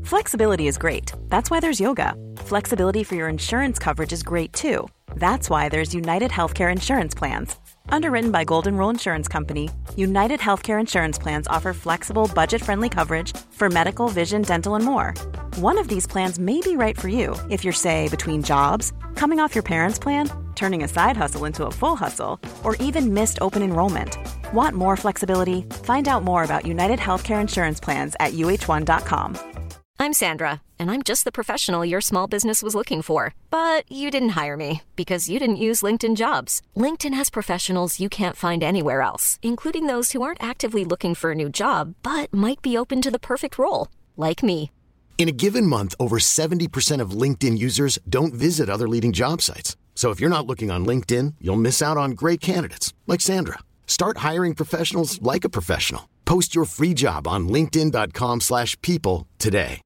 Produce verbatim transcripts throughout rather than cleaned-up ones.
Flexibility is great. That's why there's yoga. Flexibility for your insurance coverage is great too. That's why there's United Healthcare Insurance Plans. Underwritten by Golden Rule Insurance Company, United Healthcare Insurance Plans offer flexible, budget-friendly coverage for medical, vision, dental, and more. One of these plans may be right for you if you're, say, between jobs, coming off your parents' plan, turning a side hustle into a full hustle, or even missed open enrollment. Want more flexibility? Find out more about United Healthcare Insurance Plans at U H one dot com. I'm Sandra, and I'm just the professional your small business was looking for. But you didn't hire me because you didn't use LinkedIn Jobs. LinkedIn has professionals you can't find anywhere else, including those who aren't actively looking for a new job, but might be open to the perfect role, like me. In a given month, over seventy percent of LinkedIn users don't visit other leading job sites. So if you're not looking on LinkedIn, you'll miss out on great candidates like Sandra. Start hiring professionals like a professional. Post your free job on linkedin dot com slash people today.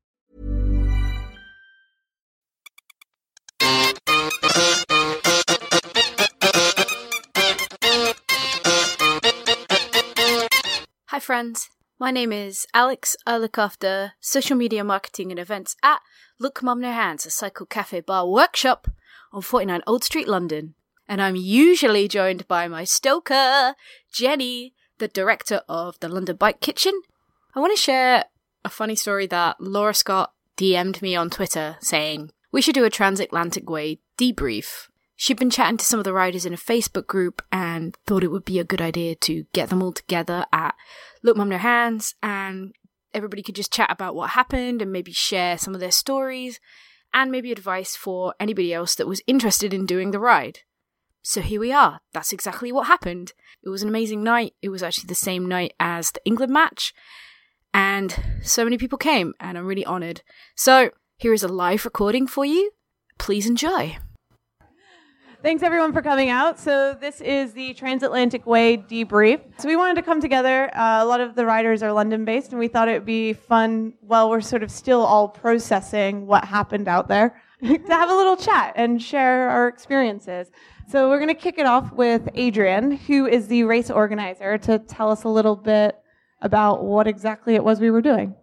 Hi friends, my name is Alex. I look after social media marketing and events at Look Mum No Hands, a cycle cafe bar workshop on forty-nine Old Street, London. And I'm usually joined by my stoker, Jenny, the director of the London Bike Kitchen. I want to share a funny story that Laura Scott D M'd me on Twitter saying we should do a Transatlantic Way debrief. She'd been chatting to some of the riders in a Facebook group and thought it would be a good idea to get them all together at Look Mum No Hands, and everybody could just chat about what happened and maybe share some of their stories and maybe advice for anybody else that was interested in doing the ride. So here we are. That's exactly what happened. It was an amazing night. It was actually the same night as the England match, and so many people came, and I'm really honoured. So here is a live recording for you. Please enjoy. Thanks everyone for coming out. So this is the Transatlantic Way debrief. So we wanted to come together. Uh, a lot of the riders are London-based, and we thought it would be fun while we're sort of still all processing what happened out there to have a little chat and share our experiences. So we're going to kick it off with Adrian, who is the race organizer, to tell us a little bit about what exactly it was we were doing.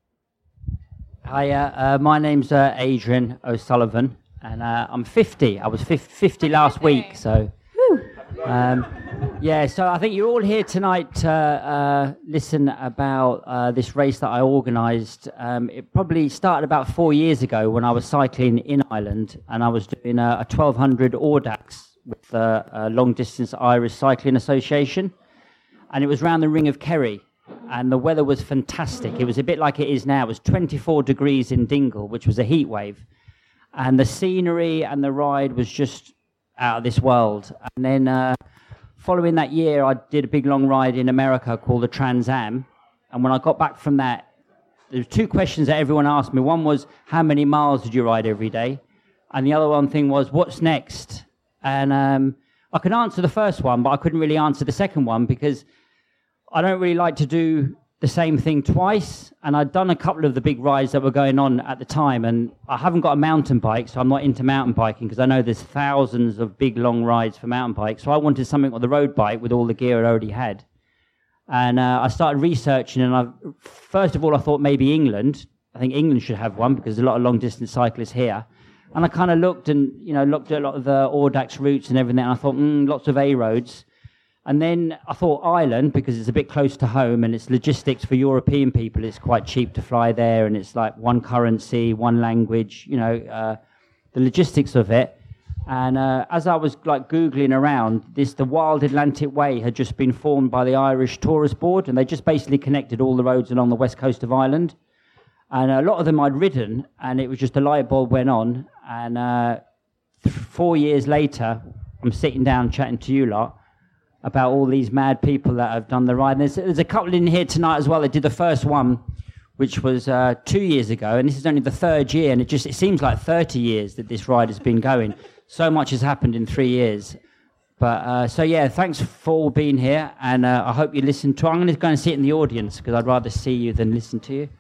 Hi, uh, uh, my name's uh, Adrian O'Sullivan. And uh, I'm fifty. I was fifty last week, so um, yeah. So I think you're all here tonight to uh, listen about uh, this race that I organised. Um, it probably started about four years ago when I was cycling in Ireland, and I was doing a, a twelve hundred Audax with the uh, Long Distance Irish Cycling Association, and it was round the Ring of Kerry, and the weather was fantastic. It was a bit like it is now. It was twenty-four degrees in Dingle, which was a heat wave. And the scenery and the ride was just out of this world. And then uh, following that year, I did a big long ride in America called the Trans Am. And when I got back from that, there were two questions that everyone asked me. One was, how many miles did you ride every day? And the other one thing was, what's next? And um, I could answer the first one, but I couldn't really answer the second one because I don't really like to do the same thing twice, and I'd done a couple of the big rides that were going on at the time, and I haven't got a mountain bike, so I'm not into mountain biking because I know there's thousands of big long rides for mountain bikes, so I wanted something with a road bike with all the gear I already had. And uh, I started researching, and I first of all I thought maybe England. I think England should have one because there's a lot of long distance cyclists here. And I kind of looked and you know looked at a lot of the Audax routes and everything, and I thought mm, lots of A roads. And then I thought Ireland, because it's a bit close to home and it's logistics for European people. It's quite cheap to fly there, and it's like one currency, one language, you know, uh, the logistics of it. And uh, as I was like Googling around, this the Wild Atlantic Way had just been formed by the Irish Tourist Board, and they just basically connected all the roads along the west coast of Ireland. And a lot of them I'd ridden, and it was just a light bulb went on. And uh, th- four years later, I'm sitting down chatting to you lot about all these mad people that have done the ride. And there's, there's a couple in here tonight as well that did the first one, which was uh, two years ago, and this is only the third year, and it just it seems like thirty years that this ride has been going. So much has happened in three years. But uh, so yeah, thanks for all being here, and uh, I hope you listen to. I'm going to go and sit in the audience because I'd rather see you than listen to you.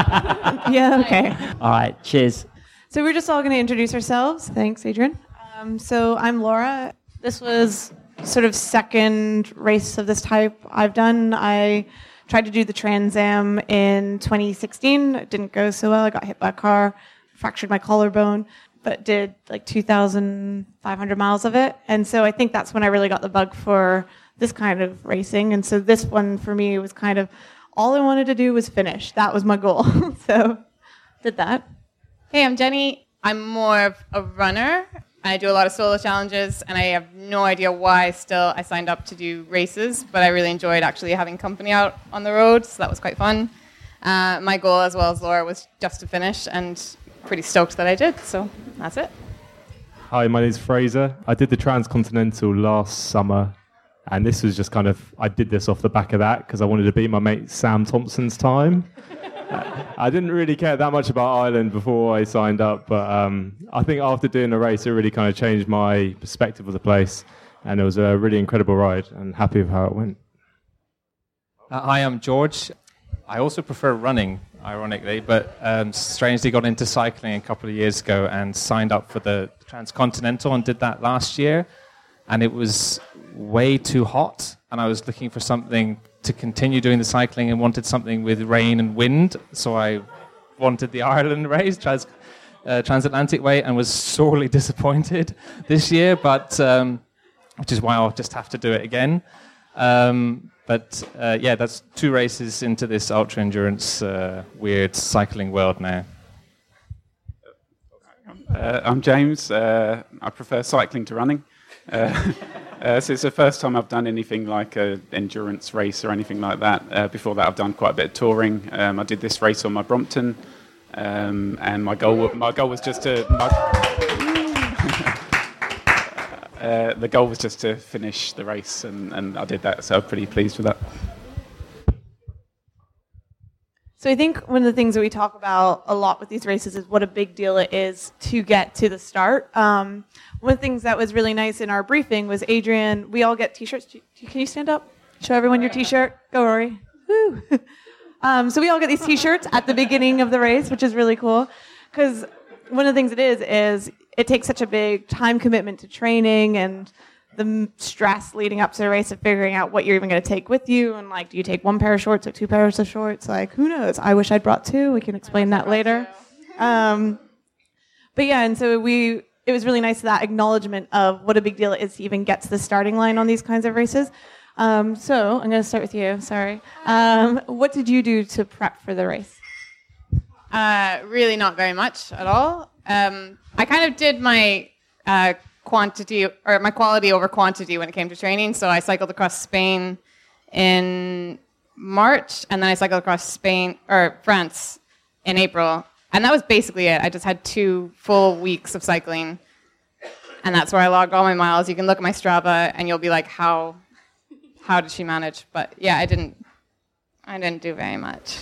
Yeah, okay. All right, cheers. So we're just all going to introduce ourselves. Thanks, Adrian. Um, so I'm Laura. This was sort of second race of this type I've done. I Tried to do the Trans Am in twenty sixteen. It didn't go so well. I got hit by a car, fractured my collarbone, but did like two thousand five hundred miles of it. And so I think that's when I really got the bug for this kind of racing. And so this one for me was kind of all I wanted to do was finish. That was my goal. So did that. Hey, I'm Jenny. I'm more of a runner. I do a lot of solo challenges, and I have no idea why still I signed up to do races, but I really enjoyed actually having company out on the road, so that was quite fun. Uh, my goal, as well as Laura, was just to finish, and pretty stoked that I did, so that's it. Hi, my name's Fraser. I did the Transcontinental last summer, and this was just kind of, I did this off the back of that because I wanted to beat my mate Sam Thompson's time. I didn't really care that much about Ireland before I signed up, but um, I think after doing the race, it really kind of changed my perspective of the place, and it was a really incredible ride, and happy with how it went. Uh, hi, I'm George. I also prefer running, ironically, but um, strangely got into cycling a couple of years ago and signed up for the Transcontinental and did that last year, and it was way too hot, and I was looking for something to continue doing the cycling and wanted something with rain and wind, so I wanted the Ireland race, trans, uh, Transatlantic Way, and was sorely disappointed this year, but um, which is why I'll just have to do it again. Um, but uh, yeah, that's two races into this ultra endurance uh, weird cycling world now. Uh, I'm James. Uh, I prefer cycling to running. Uh, uh, so it's the first time I've done anything like an endurance race or anything like that. Uh, before that, I've done quite a bit of touring. Um, I did this race on my Brompton, um, and my goal my goal was just to my, uh, the goal was just to finish the race, and, and I did that. So I'm pretty pleased with that. So I think one of the things that we talk about a lot with these races is what a big deal it is to get to the start. Um, one of the things that was really nice in our briefing was Adrian, we all get T-shirts. Can you stand up? Show everyone your T-shirt. Go, Rory. Woo. um, so we all get these T-shirts at the beginning of the race, which is really cool. Because one of the things it is, is it takes such a big time commitment to training and the stress leading up to the race of figuring out what you're even going to take with you, and like, do you take one pair of shorts or two pairs of shorts? Like, who knows? I wish I'd brought two. We can explain that later. Um, but yeah, and so we, it was really nice that acknowledgement of what a big deal it is to even get to the starting line on these kinds of races. Um, so I'm going to start with you. Sorry. Um, what did you do to prep for the race? Uh, really not very much at all. Um, I kind of did my uh, quantity or my quality over quantity when it came to training. So I cycled across Spain in March, and then I cycled across Spain or France in April, and that was basically it. I just had two full weeks of cycling, and that's where I logged all my miles. You can look at my Strava, and you'll be like, "How, how did she manage?" But yeah, I didn't, I didn't do very much.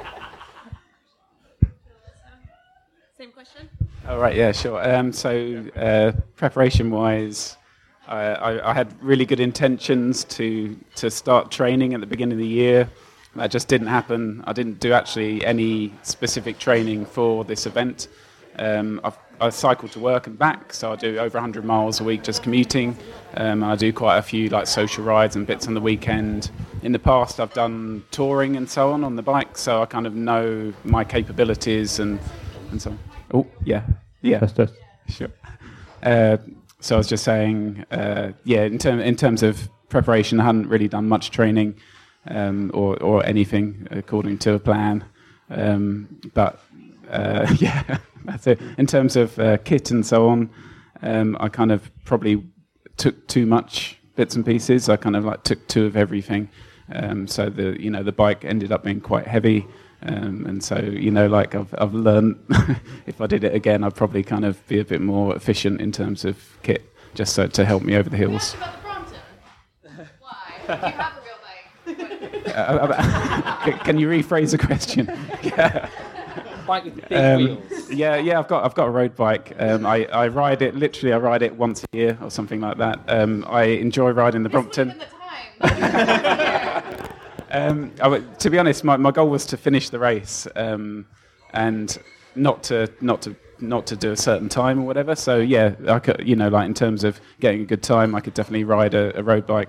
Same question. Oh, right, yeah, sure. Um, so uh, preparation-wise, I, I, I had really good intentions to to start training at the beginning of the year. That just didn't happen. I didn't do actually any specific training for this event. Um, I've, I cycle to work and back, so I do over one hundred miles a week just commuting. Um, I do quite a few like social rides and bits on the weekend. In the past, I've done touring and so on on the bike, so I kind of know my capabilities and, and so on. Oh, yeah. Yeah. Test, test. Sure. Uh, so I was just saying, uh, yeah, in, term, in terms of preparation, I hadn't really done much training um, or, or anything according to a plan. Um, but, uh, yeah, that's it. In terms of uh, kit and so on, um, I kind of probably took too much bits and pieces. I kind of like took two of everything. Um, so the, you know, the bike ended up being quite heavy. Um, and so, you know, like I've, I've learned if I did it again, I'd probably kind of be a bit more efficient in terms of kit, just so to help me over the hills. You asked about the Brompton. Why? You have a real bike. uh, can you rephrase the question? Yeah. Bike with big um, wheels. Yeah, yeah. I've got I've got a road bike. Um, I, I ride it literally. I ride it once a year or something like that. Um, I enjoy riding the Brompton. Isn't even the time. Um, I, to be honest, my, my goal was to finish the race um, and not to not to not to do a certain time or whatever. So yeah, I could, you know, like in terms of getting a good time, I could definitely ride a, a road bike.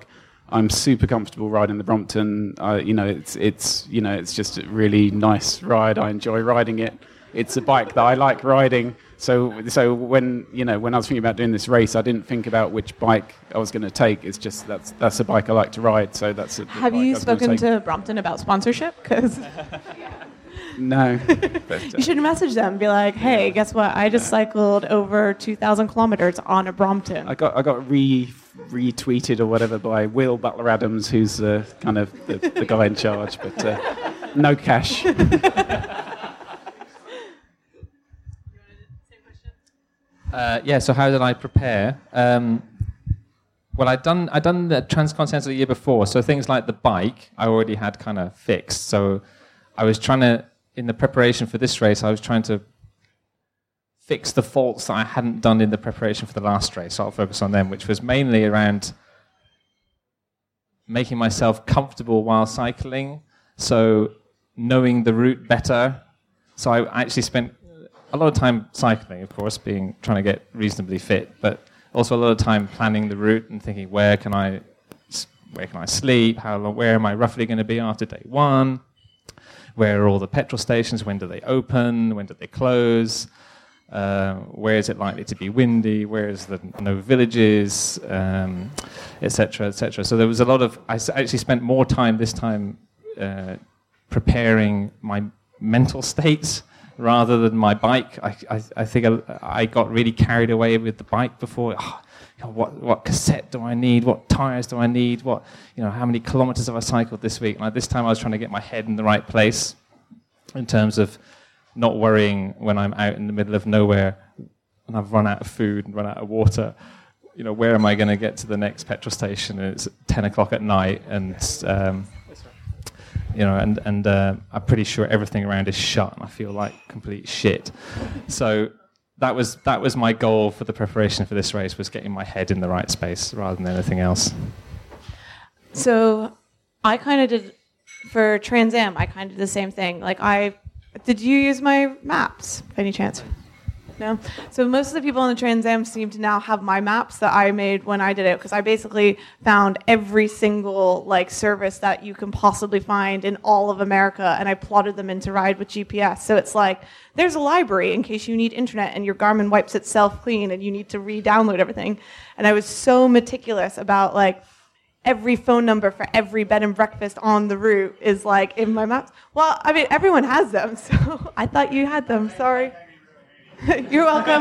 I'm super comfortable riding the Brompton. Uh, you know, it's it's you know it's just a really nice ride. I enjoy riding it. It's a bike that I like riding. So so when you know when I was thinking about doing this race, I didn't think about which bike I was going to take. It's just that's that's a bike I like to ride. So that's. A, Have you spoken to Brompton about sponsorship? Because. No. You should message them and be like, hey, guess what? I just cycled over two thousand kilometers on a Brompton. I got I got re retweeted or whatever by Will Butler Adams, who's uh, kind of the, the guy in charge, but uh, no cash. Uh, yeah, so how did I prepare? Um, well, I'd done, I'd done the Transcontinental the year before, so things like the bike I already had kind of fixed. So I was trying to, in the preparation for this race, I was trying to fix the faults that I hadn't done in the preparation for the last race. So I'll focus on them, which was mainly around making myself comfortable while cycling, so knowing the route better. So I actually spent a lot of time cycling, of course, being trying to get reasonably fit, but also a lot of time planning the route and thinking, where can I, where can I sleep? How long? Where am I roughly going to be after day one? Where are all the petrol stations? When do they open? When do they close? Uh, where is it likely to be windy? Where is the no villages, um, et cetera, et cetera. So there was a lot of. I actually spent more time this time uh, preparing my mental states rather than my bike. I, I, I think I, I got really carried away with the bike before. Oh, you know, what what cassette do I need? What tires do I need? What you know? How many kilometers have I cycled this week? And like this time, I was trying to get my head in the right place in terms of not worrying when I'm out in the middle of nowhere and I've run out of food and run out of water. You know, where am I going to get to the next petrol station? And it's ten o'clock at night, and um, you know, and and uh, I'm pretty sure everything around is shut, and I feel like complete shit. So that was that was my goal for the preparation for this race, was getting my head in the right space rather than anything else. So I kind of did for Trans Am. I kind of did the same thing. Like I. Did you use my maps by any chance? No? So most of the people in the Trans Am seem to now have my maps that I made when I did it, because I basically found every single like service that you can possibly find in all of America, and I plotted them into Ride with G P S. So it's like, there's a library in case you need internet and your Garmin wipes itself clean and you need to re-download everything. And I was so meticulous about like, every phone number for every bed and breakfast on the route is like in my maps. Well, I mean, everyone has them, so I thought you had them. Sorry. You're welcome.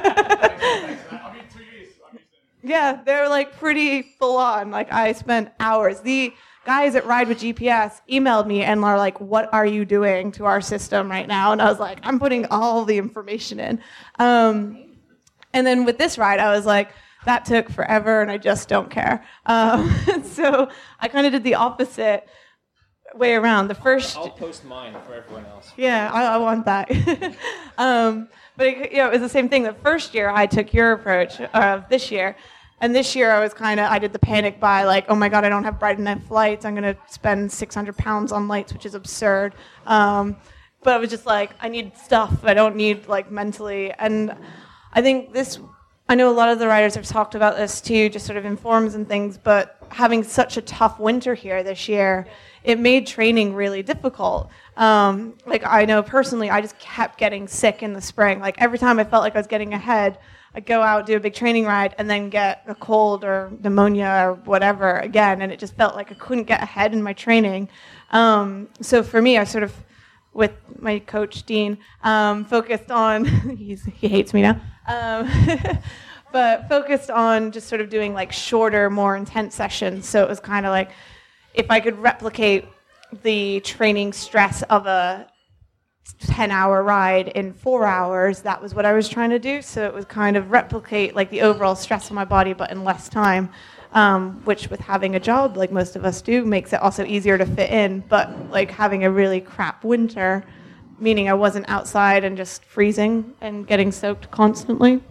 Yeah, they're like pretty full on. Like I spent hours. The guys at Ride with G P S emailed me and are like, what are you doing to our system right now? And I was like, I'm putting all the information in. Um, and then with this ride, I was like, that took forever, and I just don't care. Um, so I kind of did the opposite way around. The first, I'll post mine for everyone else. Yeah, I, I want that. um, but it, you know, it was the same thing. The first year I took your approach of uh, this year, and this year I was kind of I did the panic buy, like, oh my god, I don't have bright enough lights. I'm gonna spend six hundred pounds on lights, which is absurd. Um, but I was just like, I need stuff. I don't need like mentally, and I think this. I know a lot of the riders have talked about this too, just sort of in forums and things, but having such a tough winter here this year, it made training really difficult. Um, like I know personally, I just kept getting sick in the spring. Like every time I felt like I was getting ahead, I'd go out, do a big training ride, and then get a cold or pneumonia or whatever again, and it just felt like I couldn't get ahead in my training. Um, so for me, I sort of, with my coach, Dean, um, focused on, he's, he hates me now, um, but focused on just sort of doing like shorter, more intense sessions. So it was kind of like, if I could replicate the training stress of a ten-hour ride in four hours, that was what I was trying to do. So it was kind of replicate like the overall stress on my body, but in less time. Um, which with having a job, like most of us do, makes it also easier to fit in. But like having a really crap winter, meaning I wasn't outside and just freezing and getting soaked constantly.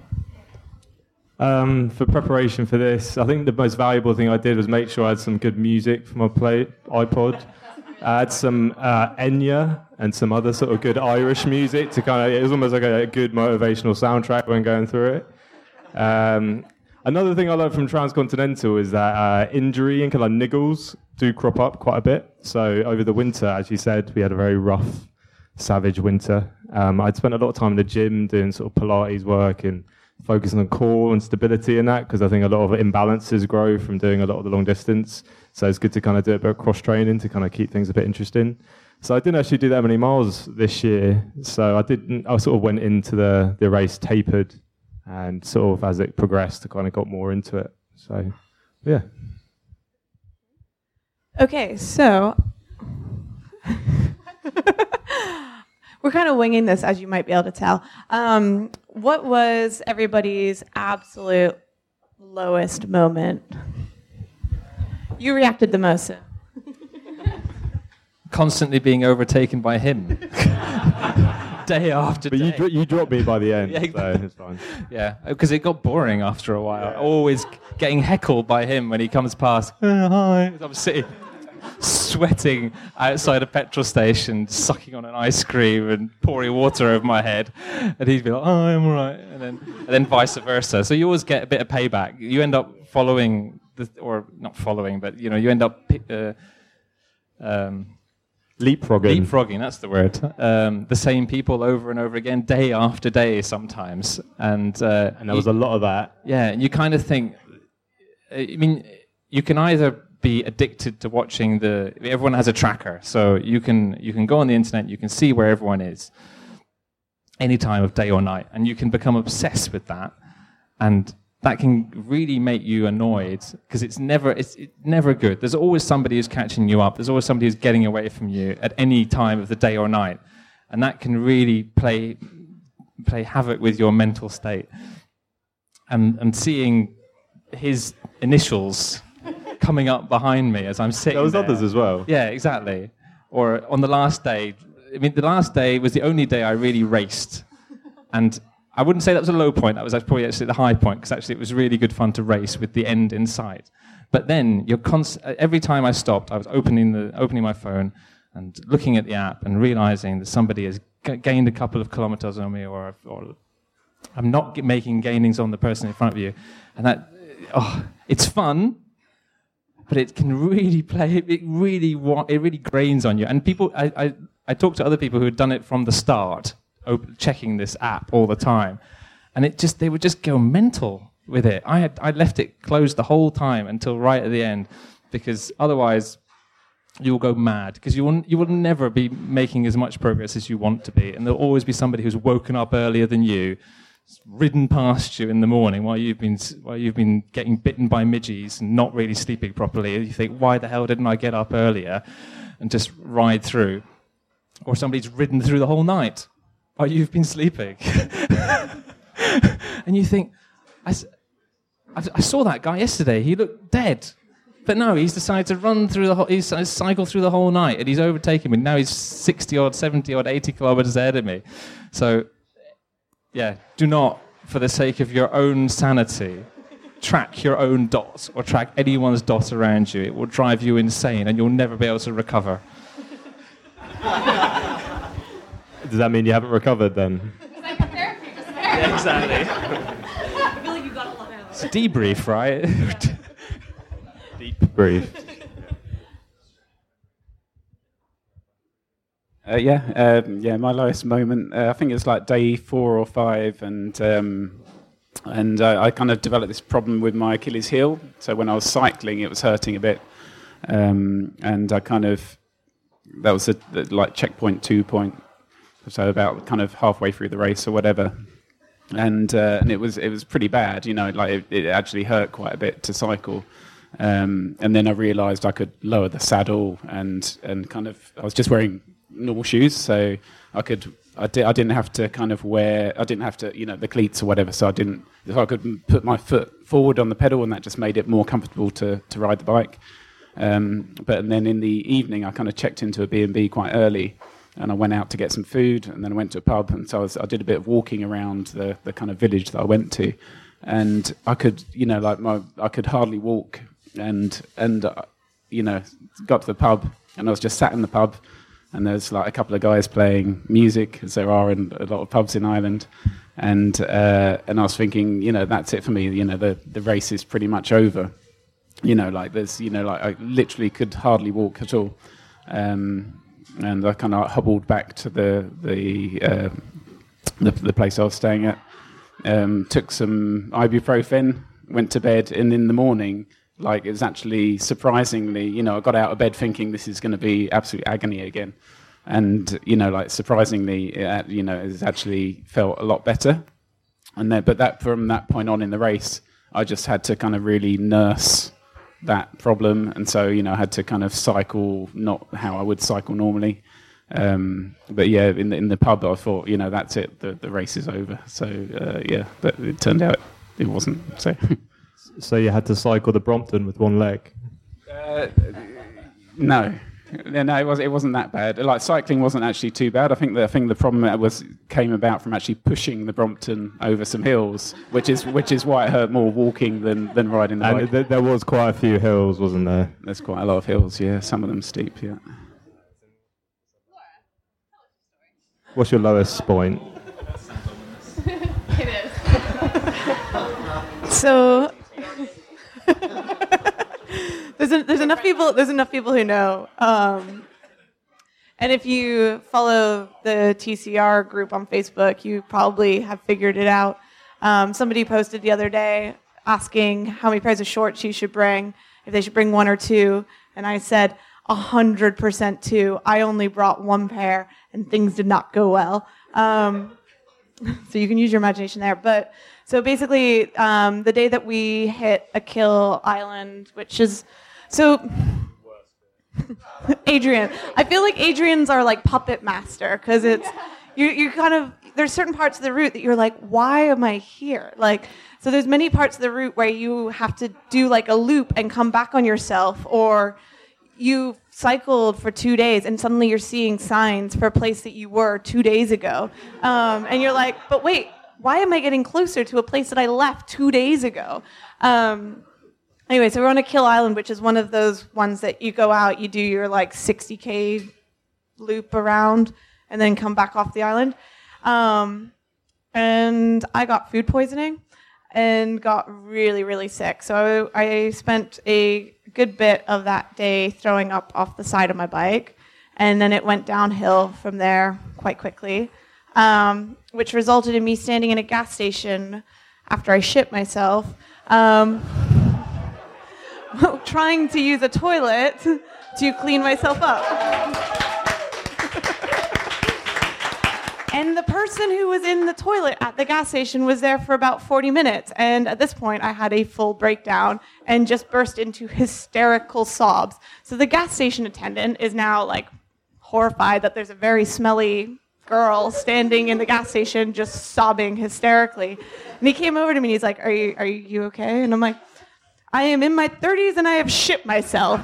Um, for preparation for this, I think the most valuable thing I did was make sure I had some good music for my play iPod. I had some uh, Enya and some other sort of good Irish music to kind of, it was almost like a, a good motivational soundtrack when going through it. Um, Another thing I learned from Transcontinental is that uh, injury and kind of niggles do crop up quite a bit. So over the winter, as you said, we had a very rough, savage winter. Um, I'd spent a lot of time in the gym doing sort of Pilates work and focusing on core and stability and that, because I think a lot of imbalances grow from doing a lot of the long distance. So it's good to kind of do a bit of cross training to kind of keep things a bit interesting. So I didn't actually do that many miles this year. So I didn't. I sort of went into the, the race tapered, and sort of as it progressed, I kind of got more into it. So, yeah. Okay, so we're kind of winging this, as you might be able to tell. Um, what was everybody's absolute lowest moment? You reacted the most. So. Constantly being overtaken by him. Day after but day. you, dro- you dropped me by the end, yeah, so it's fine. Yeah, because it got boring after a while. Yeah. Always getting heckled by him when he comes past. Oh, hi. I'm sitting sweating outside a petrol station, sucking on an ice cream and pouring water over my head. And he'd be like, oh, I'm all right. And then, and then vice versa. So you always get a bit of payback. You end up following, the, or not following, but you know, you end up... Uh, um, Leapfrogging. Leapfrogging, that's the word. Um, the same people over and over again, day after day sometimes. And uh, and there was you, a lot of that. Yeah, and you kind of think, I mean, you can either be addicted to watching the, everyone has a tracker, so you can you can go on the internet, you can see where everyone is, any time of day or night, and you can become obsessed with that. And that can really make you annoyed because it's never it's, it's never good. There's always somebody who's catching you up. There's always somebody who's getting away from you at any time of the day or night, and that can really play play havoc with your mental state. And and seeing his initials coming up behind me as I'm sitting there was there. others as well. Yeah, exactly. Or on the last day, I mean, the last day was the only day I really raced, and I wouldn't say that was a low point. That was probably actually the high point, because actually it was really good fun to race with the end in sight. But then you're const- every time I stopped, I was opening the opening my phone and looking at the app and realizing that somebody has g- gained a couple of kilometers on me, or, or I'm not g- making gainings on the person in front of you, and that oh, it's fun, but it can really play. It really wa- it really grains on you. And people, I I, I talked to other people who had done it from the start, checking this app all the time, and it just they would just go mental with it. I had I left it closed the whole time until right at the end, because otherwise you will go mad, because you will you will never be making as much progress as you want to be, and there'll always be somebody who's woken up earlier than you, ridden past you in the morning while you've been while you've been getting bitten by midges and not really sleeping properly. You think, why the hell didn't I get up earlier and just ride through? Or somebody's ridden through the whole night. Oh, you've been sleeping. And you think, I, I saw that guy yesterday. He looked dead. But no, he's decided to run through the whole, he's cycled through the whole night, and he's overtaken me. Now he's sixty odd, seventy odd, eighty kilometers ahead of me. So, yeah, do not, for the sake of your own sanity, track your own dots or track anyone's dot around you. It will drive you insane, and you'll never be able to recover. Does that mean you haven't recovered then? It's like a therapy, just therapy. Yeah, exactly. I feel like you got a lot out. It's a debrief, right? Deep brief. Uh, yeah, um, yeah. My lowest moment, uh, I think it's like day four or five, and um, and uh, I kind of developed this problem with my Achilles heel. So when I was cycling, it was hurting a bit, um, and I kind of that was a, like checkpoint two point. So about kind of halfway through the race or whatever, and uh, and it was it was pretty bad, you know, like it, it actually hurt quite a bit to cycle, um, and then I realised I could lower the saddle and and kind of I was just wearing normal shoes, so I could I, di- I didn't have to kind of wear I didn't have to you know the cleats or whatever, so I didn't so I could put my foot forward on the pedal, and that just made it more comfortable to to ride the bike. Um, but and then in the evening, I kind of checked into a B and B quite early. And I went out to get some food, and then I went to a pub, and so I, was, I did a bit of walking around the, the kind of village that I went to, and I could, you know, like my I could hardly walk, and and uh, you know, got to the pub, and I was just sat in the pub, and there's like a couple of guys playing music, as there are in a lot of pubs in Ireland. And uh, and I was thinking, you know, that's it for me. You know, the, the race is pretty much over. You know, like there's, you know, like I literally could hardly walk at all. Um, and I kind of hobbled back to the the, uh, the the place I was staying at. Um, took some ibuprofen, went to bed, and in the morning, like it was actually surprisingly, you know, I got out of bed thinking this is going to be absolute agony again. And, you know, like surprisingly, it, you know, it's actually felt a lot better. And then, but that from that point on in the race, I just had to kind of really nurse that problem. And so, you know, I had to kind of cycle, not how I would cycle normally. Um, but yeah, in the, in the pub, I thought, you know, that's it, the, the race is over. So, uh, yeah, but it turned out it wasn't. So, so you had to cycle the Brompton with one leg? Uh, no. Yeah, no, it was. It wasn't that bad. Like cycling wasn't actually too bad. I think the I think the problem was came about from actually pushing the Brompton over some hills, which is which is why it hurt more walking than, than riding the bike. And th- there was quite a few hills, wasn't there? There's quite a lot of hills. Yeah, some of them steep. Yeah. What's your lowest point? It is. So. There's, a, there's enough people. There's enough people who know. Um, and if you follow the T C R group on Facebook, you probably have figured it out. Um, somebody posted the other day asking how many pairs of shorts you should bring, if they should bring one or two, and I said a hundred percent two. I only brought one pair, and things did not go well. Um, so you can use your imagination there, but. So basically, um, the day that we hit Achill Island, which is so Adrian, I feel like Adrian's our like puppet master because it's you. You kind of there's certain parts of the route that you're like, why am I here? Like, so there's many parts of the route where you have to do like a loop and come back on yourself, or you cycled for two days and suddenly you're seeing signs for a place that you were two days ago, um, and you're like, but wait. Why am I getting closer to a place that I left two days ago? Um, anyway, so we're on Achill Island, which is one of those ones that you go out, you do your like sixty K loop around, and then come back off the island. Um, and I got food poisoning and got really, really sick. So I, I spent a good bit of that day throwing up off the side of my bike, and then it went downhill from there quite quickly. Um, which resulted in me standing in a gas station after I shit myself, um, trying to use a toilet to clean myself up. And the person who was in the toilet at the gas station was there for about forty minutes. And at this point, I had a full breakdown and just burst into hysterical sobs. So the gas station attendant is now like horrified that there's a very smelly girl standing in the gas station just sobbing hysterically. And he came over to me and he's like, are you, are you okay? And I'm like, I am in my thirties and I have shit myself.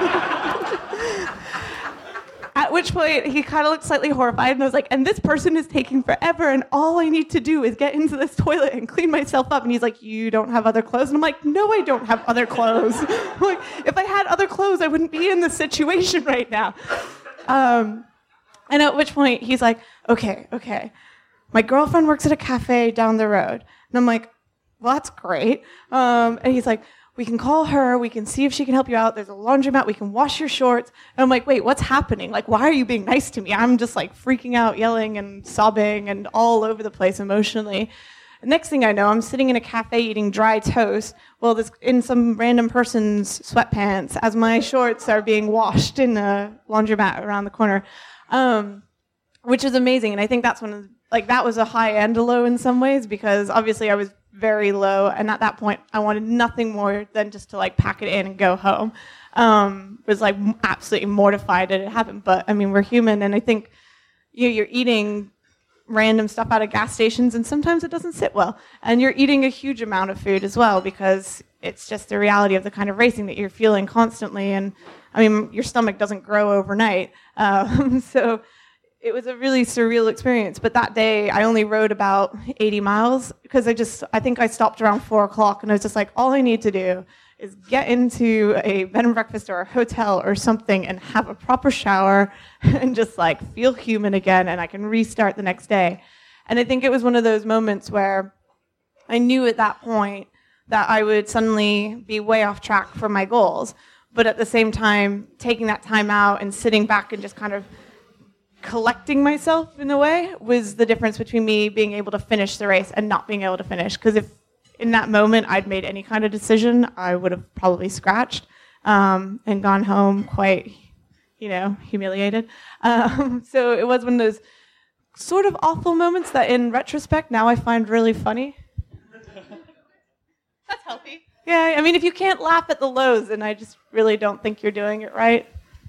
At which point he kind of looked slightly horrified and I was like, and this person is taking forever and all I need to do is get into this toilet and clean myself up. And he's like, you don't have other clothes? And I'm like, no, I don't have other clothes. I'm like, if I had other clothes, I wouldn't be in this situation right now. Um, And at which point he's like, okay, okay, my girlfriend works at a cafe down the road. And I'm like, well, that's great. Um, and he's like, we can call her. We can see if she can help you out. There's a laundromat. We can wash your shorts. And I'm like, wait, what's happening? Like, why are you being nice to me? I'm just like freaking out, yelling and sobbing and all over the place emotionally. The next thing I know, I'm sitting in a cafe eating dry toast, well, this in some random person's sweatpants as my shorts are being washed in a laundromat around the corner. Um, which is amazing. And I think that's one of, like, that was a high and a low in some ways because obviously I was very low. And at that point, I wanted nothing more than just to, like, pack it in and go home. Um, was, like, absolutely mortified that it happened. But, I mean, we're human. And I think you know, you're eating random stuff out of gas stations and sometimes it doesn't sit well. And you're eating a huge amount of food as well because it's just the reality of the kind of racing that you're feeling constantly. And I mean, your stomach doesn't grow overnight. Um, so it was a really surreal experience. But that day, I only rode about eighty miles because I just, I think I stopped around four o'clock and I was just like, all I need to do is get into a bed and breakfast or a hotel or something and have a proper shower and just like feel human again, and I can restart the next day. And I think it was one of those moments where I knew at that point that I would suddenly be way off track for my goals. But at the same time, taking that time out and sitting back and just kind of collecting myself in a way was the difference between me being able to finish the race and not being able to finish. Because if in that moment I'd made any kind of decision, I would have probably scratched um, and gone home quite, you know, humiliated. Um, so it was one of those sort of awful moments that in retrospect now I find really funny. That's healthy. Yeah, I mean, if you can't laugh at the lows, then I just really don't think you're doing it right.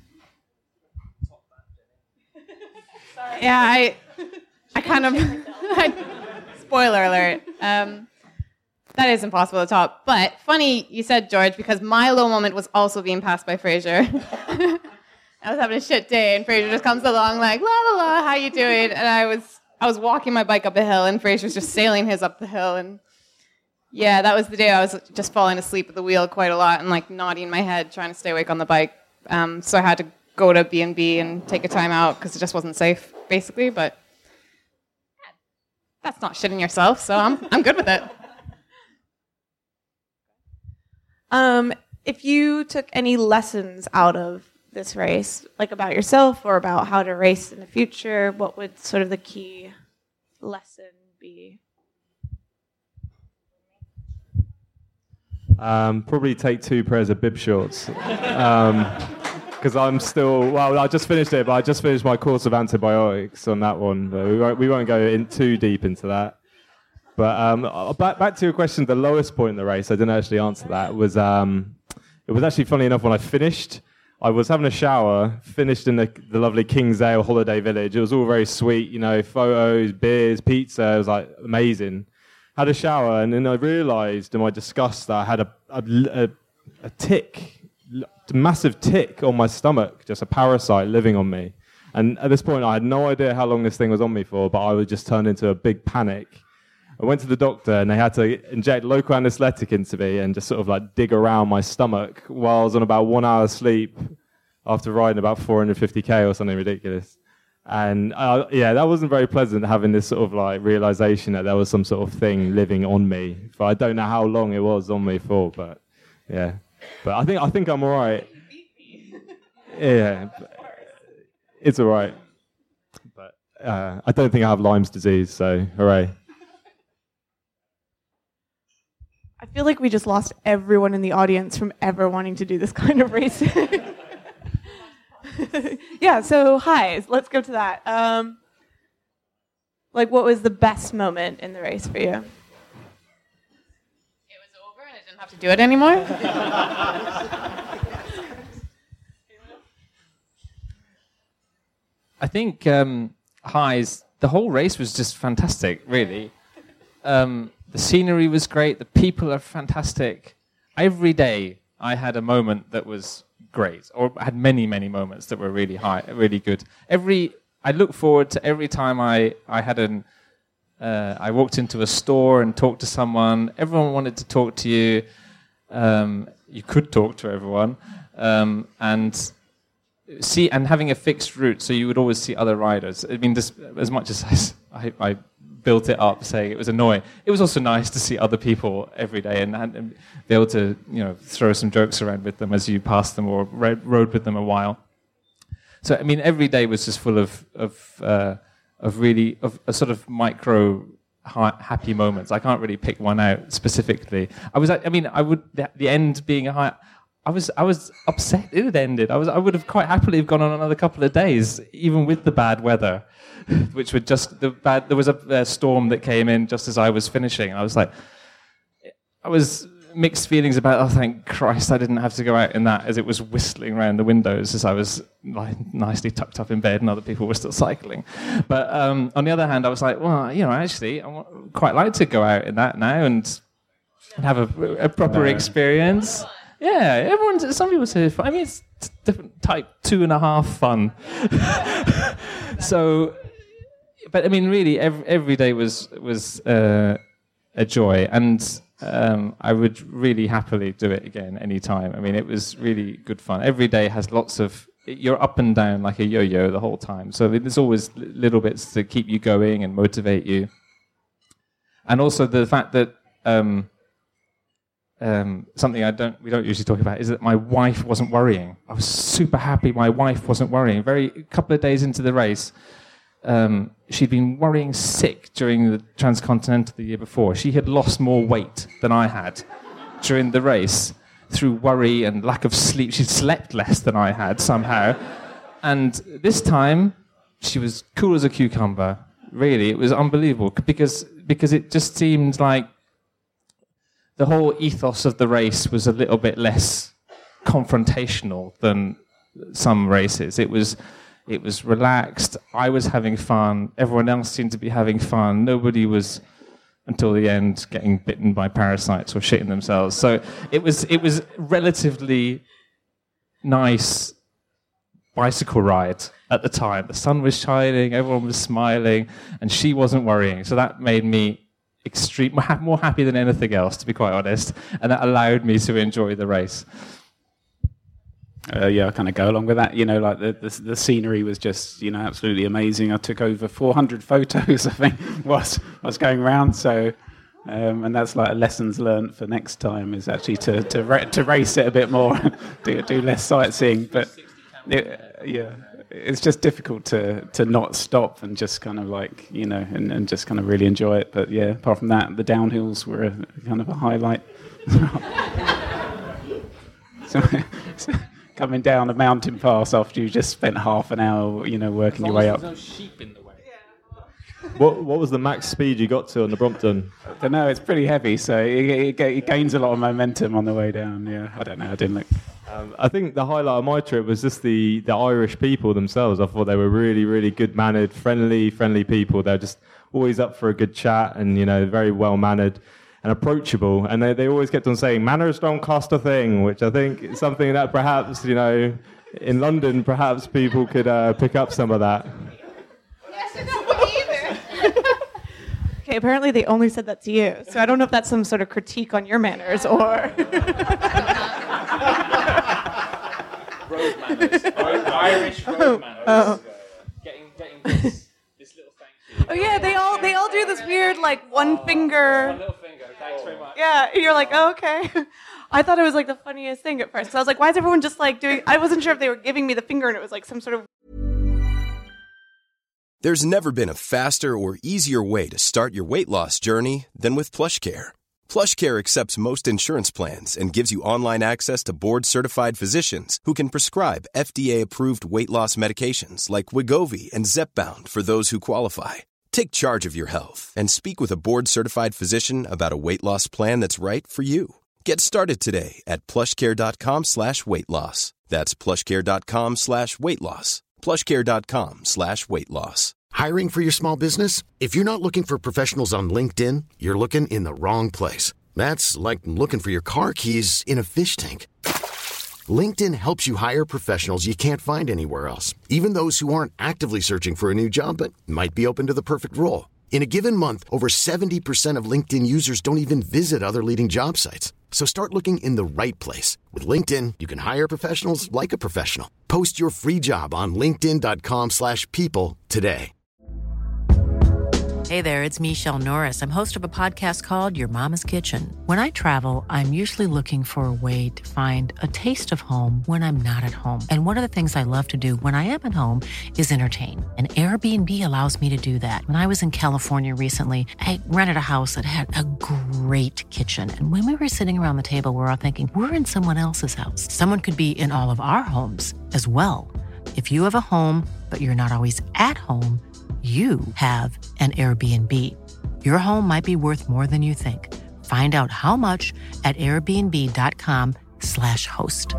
Sorry. Yeah, I, I kind of, I, spoiler alert. Um, that is impossible to top. But funny you said, George, because my low moment was also being passed by Fraser. I was having a shit day, and Fraser just comes along like, la la la, how you doing? And I was, I was walking my bike up a hill, and Fraser's just sailing his up the hill, and yeah, that was the day I was just falling asleep at the wheel quite a lot and like nodding my head, trying to stay awake on the bike. Um, so I had to go to B and B and take a time out because it just wasn't safe, basically. But that's not shitting yourself, so I'm I'm good with it. Um, if you took any lessons out of this race, like about yourself or about how to race in the future, what would sort of the key lesson be? Um, probably take two pairs of bib shorts. Because um, I'm still, well, I just finished it, but I just finished my course of antibiotics on that one. But we won't, we won't go in too deep into that. But um, back, back to your question, the lowest point in the race, I didn't actually answer that, was um, it was actually funny enough when I finished. I was having a shower, finished in the, the lovely Kingsale holiday village. It was all very sweet, you know, photos, beers, pizza. It was like amazing. Had a shower, and then I realised in my disgust that I had a, a, a tick, a massive tick on my stomach, just a parasite living on me. And at this point, I had no idea how long this thing was on me for, but I would just turn into a big panic. I went to the doctor, and they had to inject local anaesthetic into me and just sort of like dig around my stomach while I was on about one hour sleep after riding about four hundred fifty k or something ridiculous. And uh, yeah, that wasn't very pleasant, having this sort of like realization that there was some sort of thing living on me. But I don't know how long it was on me for. But yeah, but I think I think I'm all right. Yeah, it's all right. But uh, I don't think I have Lyme's disease, so hooray. I feel like we just lost everyone in the audience from ever wanting to do this kind of racing. Yeah, so highs. Let's go to that. Um, like, what was the best moment in the race for you? It was over and I didn't have to do it anymore. I think um, highs, the whole race was just fantastic, really. Um, the scenery was great. The people are fantastic. Every day I had a moment that was great, or had many, many moments that were really high, really good. Every I look forward to every time I I had an uh, I walked into a store and talked to someone. Everyone wanted to talk to you. Um, you could talk to everyone, um, and see and having a fixed route, so you would always see other riders. I mean, this, as much as I, I built it up saying it was annoying, it was also nice to see other people every day and, and be able to, you know, throw some jokes around with them as you passed them or rode, rode with them a while. So I mean, every day was just full of of uh, of really of a sort of micro ha- happy moments. I can't really pick one out specifically. I was, I mean, I would the, the end being a high. I was I was upset it had ended. I was I would have quite happily have gone on another couple of days, even with the bad weather, which would just the bad. There was a, a storm that came in just as I was finishing, and I was like, I was mixed feelings about. Oh, thank Christ, I didn't have to go out in that, as it was whistling around the windows as I was like nicely tucked up in bed, and other people were still cycling. But um, on the other hand, I was like, well, you know, actually, I would quite like to go out in that now and have a, a proper experience. Yeah, everyone. Some people say, I mean, it's different type two and a half fun. So, but I mean, really, every, every day was was uh, a joy, and Um, I would really happily do it again anytime. I mean, it was really good fun. Every day has lots of, you're up and down like a yo-yo the whole time. So there's always little bits to keep you going and motivate you. And also the fact that um, um, something I don't we don't usually talk about is that my wife wasn't worrying. I was super happy my wife wasn't worrying. Very a couple of days into the race, um, she'd been worrying sick during the Transcontinental the year before. She had lost more weight than I had during the race through worry and lack of sleep. She'd slept less than I had somehow. And this time, she was cool as a cucumber. Really, it was unbelievable because because it just seemed like the whole ethos of the race was a little bit less confrontational than some races. It was it was relaxed. I was having fun. Everyone else seemed to be having fun. Nobody was, until the end, getting bitten by parasites or shitting themselves. So it was it was relatively nice bicycle ride at the time. The sun was shining, everyone was smiling, and she wasn't worrying. So that made me extreme, more happy than anything else, to be quite honest, and that allowed me to enjoy the race. Uh, yeah, I kind of go along with that. You know, like the, the the scenery was just, you know, absolutely amazing. I took over four hundred photos, I think, was was going around. So, um, and that's like a lessons learned for next time is actually to to ra- to race it a bit more, do do less sightseeing. But it, yeah, it's just difficult to to not stop and just kind of like, you know, and, and just kind of really enjoy it. But yeah, apart from that, the downhills were a, kind of a highlight. so, so coming down a mountain pass after you just spent half an hour, you know, working your way up. There's no sheep in the way. What what was the max speed you got to on the Brompton? I don't know. It's pretty heavy, so it, it, it gains a lot of momentum on the way down. Yeah, I don't know. I didn't look. Um, I think the highlight of my trip was just the, the Irish people themselves. I thought they were really, really good-mannered, friendly, friendly people. They're just always up for a good chat and, you know, very well-mannered and approachable. And they, they always kept on saying, manners don't cost a thing, which I think is something that perhaps, you know, in London, perhaps people could uh, pick up some of that. Okay, apparently they only said that to you. So I don't know if that's some sort of critique on your manners or... Road manners. Irish road manners. Oh. Getting, getting this, this little thank you. Oh yeah, they all they all do this weird like one oh, finger. One little finger. Thanks very much. Yeah, you're like, oh, okay. I thought it was like the funniest thing at first. So I was like, why is everyone just like doing? I wasn't sure if they were giving me the finger and it was like some sort of. There's never been a faster or easier way to start your weight loss journey than with PlushCare. PlushCare accepts most insurance plans and gives you online access to board-certified physicians who can prescribe F D A-approved weight loss medications like Wegovy and Zepbound for those who qualify. Take charge of your health and speak with a board-certified physician about a weight loss plan that's right for you. Get started today at plushcare.com slash weight loss. That's plushcare.com slash weight loss. plushcare.com slash weight loss. Hiring for your small business? If you're not looking for professionals on LinkedIn, you're looking in the wrong place. That's like looking for your car keys in a fish tank. LinkedIn helps you hire professionals you can't find anywhere else, even those who aren't actively searching for a new job but might be open to the perfect role. In a given month, over seventy percent of LinkedIn users don't even visit other leading job sites. So start looking in the right place. With LinkedIn, you can hire professionals like a professional. Post your free job on linkedin.com slash people today. Hey there, it's Michelle Norris. I'm host of a podcast called Your Mama's Kitchen. When I travel, I'm usually looking for a way to find a taste of home when I'm not at home. And one of the things I love to do when I am at home is entertain. And Airbnb allows me to do that. When I was in California recently, I rented a house that had a great kitchen. And when we were sitting around the table, we were all thinking, we're in someone else's house. Someone could be in all of our homes as well. If you have a home, but you're not always at home, you have an Airbnb. Your home might be worth more than you think. Find out how much at airbnb.com slash host.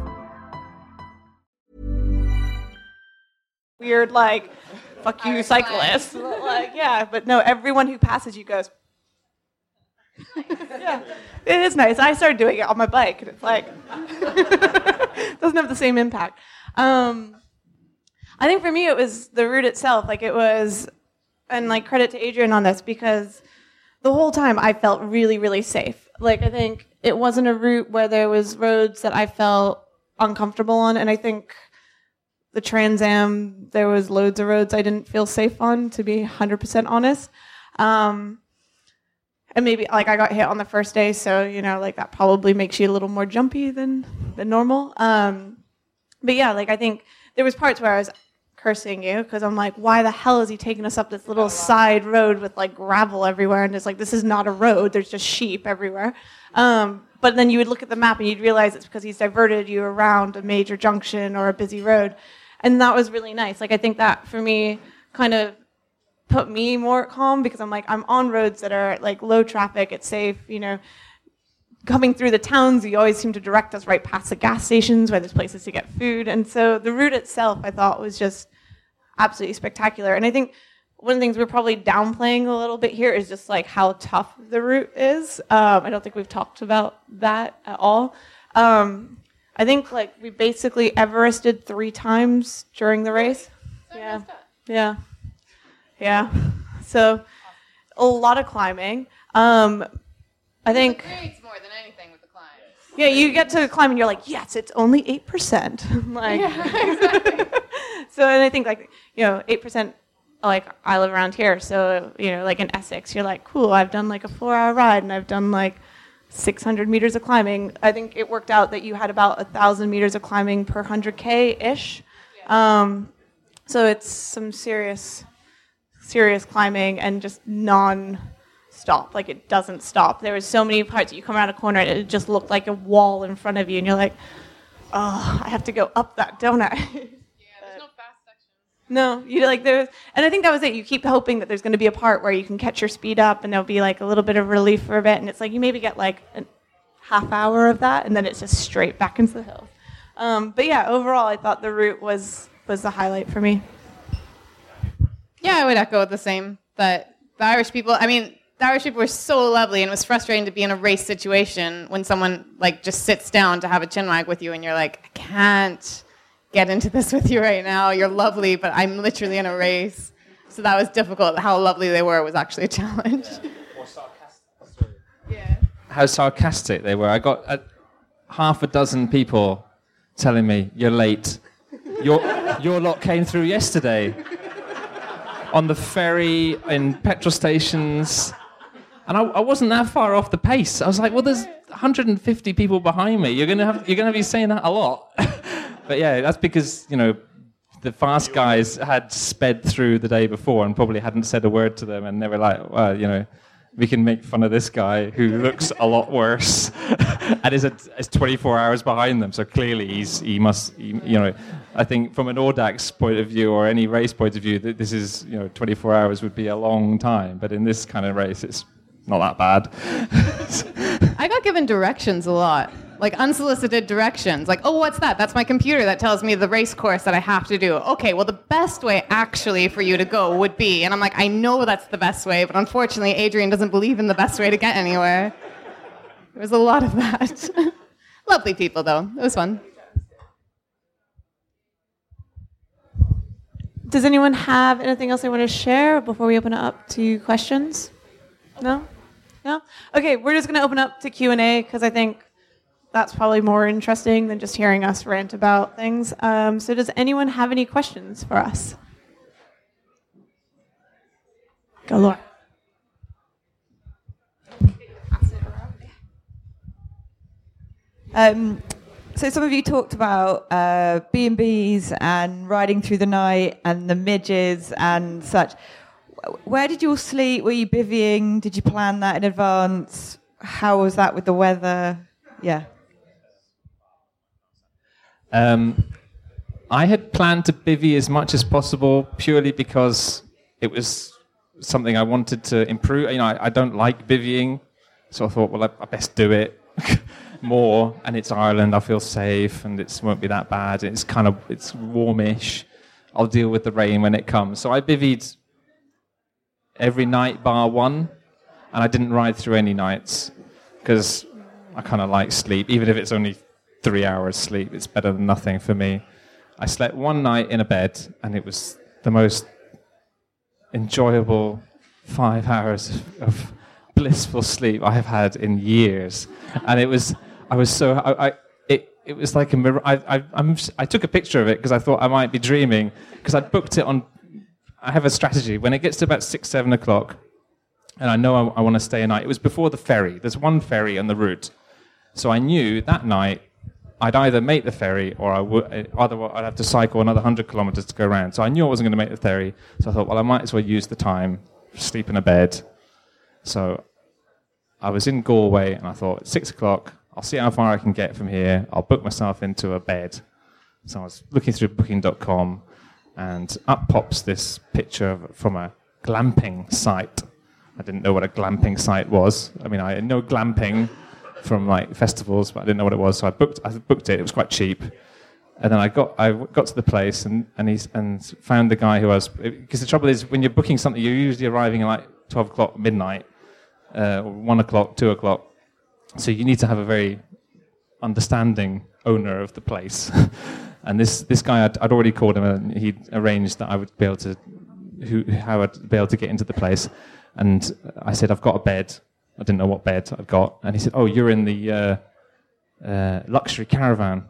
Weird, like, fuck you, cyclist. Like, yeah, but no, everyone who passes you goes, yeah, it is nice. I started doing it on my bike, and it's like, doesn't have the same impact. Um, I think for me it was the route itself. Like it was, and like credit to Adrian on this because the whole time I felt really, really safe. Like, I think it wasn't a route where there was roads that I felt uncomfortable on, and I think the Trans Am, there was loads of roads I didn't feel safe on, to be one hundred percent honest. Um, and maybe, like, I got hit on the first day, so, you know, like, that probably makes you a little more jumpy than, than normal. Um, but, yeah, like, I think there was parts where I was cursing you, because I'm like, why the hell is he taking us up this little side road with, like, gravel everywhere? And it's like, this is not a road. There's just sheep everywhere. Um, but then you would look at the map and you'd realize it's because he's diverted you around a major junction or a busy road. And that was really nice. Like, I think that, for me, kind of put me more calm, because I'm like, I'm on roads that are, like, low traffic, it's safe, you know. Coming through the towns, you always seem to direct us right past the gas stations where there's places to get food. And so the route itself, I thought, was just absolutely spectacular. And I think one of the things we're probably downplaying a little bit here is just, like, how tough the route is. Um, I don't think we've talked about that at all. Um, I think, like, we basically Everested three times during the race. Yeah. Yeah. Yeah. So a lot of climbing. Um, I think... It creates more than anything with the climb. Yeah, you get to climb and you're like, yes, it's only eight percent. Like, yeah, exactly. So, and I think, like, you know, eight percent, like, I live around here, so, you know, like, in Essex, you're like, cool, I've done, like, a four-hour ride, and I've done, like, six hundred meters of climbing. I think it worked out that you had about one thousand meters of climbing per one hundred K-ish. Yeah. Um, so it's some serious, serious climbing and just non-stop. Like, it doesn't stop. There was so many parts that you come around a corner and it just looked like a wall in front of you, and you're like, oh, I have to go up that, don't I? No, you like there's, and I think that was it. You keep hoping that there's going to be a part where you can catch your speed up, and there'll be like a little bit of relief for a bit, and it's like you maybe get like a half hour of that, and then it's just straight back into the hills. Um, but yeah, overall, I thought the route was was the highlight for me. Yeah, I would echo the same. That the Irish people, I mean, the Irish people were so lovely, and it was frustrating to be in a race situation when someone like just sits down to have a chinwag with you, and you're like, I can't get into this with you right now. You're lovely, but I'm literally in a race. So that was difficult. How lovely they were was actually a challenge. Or sarcastic. Yeah. How sarcastic they were. I got a, half a dozen people telling me, you're late. Your, your lot came through yesterday. On the ferry, in petrol stations. And I, I wasn't that far off the pace. I was like, well, there's one hundred fifty people behind me. You're gonna have, you're gonna be saying that a lot. But yeah, that's because, you know, the fast guys had sped through the day before and probably hadn't said a word to them, and they were like, well, you know, we can make fun of this guy who looks a lot worse and is, a, is twenty-four hours behind them. So clearly he's he must, he, you know, I think from an Audax point of view or any race point of view, that this is, you know, twenty-four hours would be a long time. But in this kind of race, it's not that bad. I got given directions a lot. Like unsolicited directions. Like, oh, what's that? That's my computer that tells me the race course that I have to do. Okay, well, the best way actually for you to go would be, and I'm like, I know that's the best way, but unfortunately, Adrian doesn't believe in the best way to get anywhere. There was a lot of that. Lovely people, though. It was fun. Does anyone have anything else they want to share before we open it up to questions? No? No? Okay, we're just going to open up to Q and A, because I think that's probably more interesting than just hearing us rant about things. Um, so does anyone have any questions for us? Go, Laura. Um, so some of you talked about uh, B and B's and riding through the night and the midges and such. Where did you all sleep? Were you bivvying? Did you plan that in advance? How was that with the weather? Yeah. Um, I had planned to bivvy as much as possible purely because it was something I wanted to improve. You know, I, I don't like bivvying, so I thought, well, I, I best do it more. And it's Ireland, I feel safe, and it won't be that bad. It's kind of it's warmish. I'll deal with the rain when it comes. So I bivvied every night bar one, and I didn't ride through any nights because I kind of like sleep, even if it's only three hours sleep. It's better than nothing for me. I slept one night in a bed, and it was the most enjoyable five hours of blissful sleep I have had in years, and it was I was so I, I it it was like a mir- I I I'm, I took a picture of it because I thought I might be dreaming, because I booked it on. I have a strategy when it gets to about six seven o'clock, and I know I, I want to stay a night. It was before the ferry. There's one ferry on the route, so I knew that night I'd either make the ferry or I would otherwise I'd have to cycle another hundred kilometers to go around. So I knew I wasn't going to make the ferry. So I thought, well, I might as well use the time, sleep in a bed. So I was in Galway, and I thought, at six o'clock, I'll see how far I can get from here. I'll book myself into a bed. So I was looking through booking dot com, and up pops this picture of, from a glamping site. I didn't know what a glamping site was. I mean, I know glamping from like festivals, but I didn't know what it was. So I booked. I booked it. It was quite cheap. And then I got I got to the place and and he's and found the guy who was, because the trouble is when you're booking something, you're usually arriving at like twelve o'clock midnight, uh, or one o'clock, two o'clock. So you need to have a very understanding owner of the place. And this this guy, I'd, I'd already called him, and he'd arranged that I would be able to, who how I'd be able to get into the place. And I said, I've got a bed. I didn't know what bed I'd got. And he said, oh, you're in the uh, uh, luxury caravan,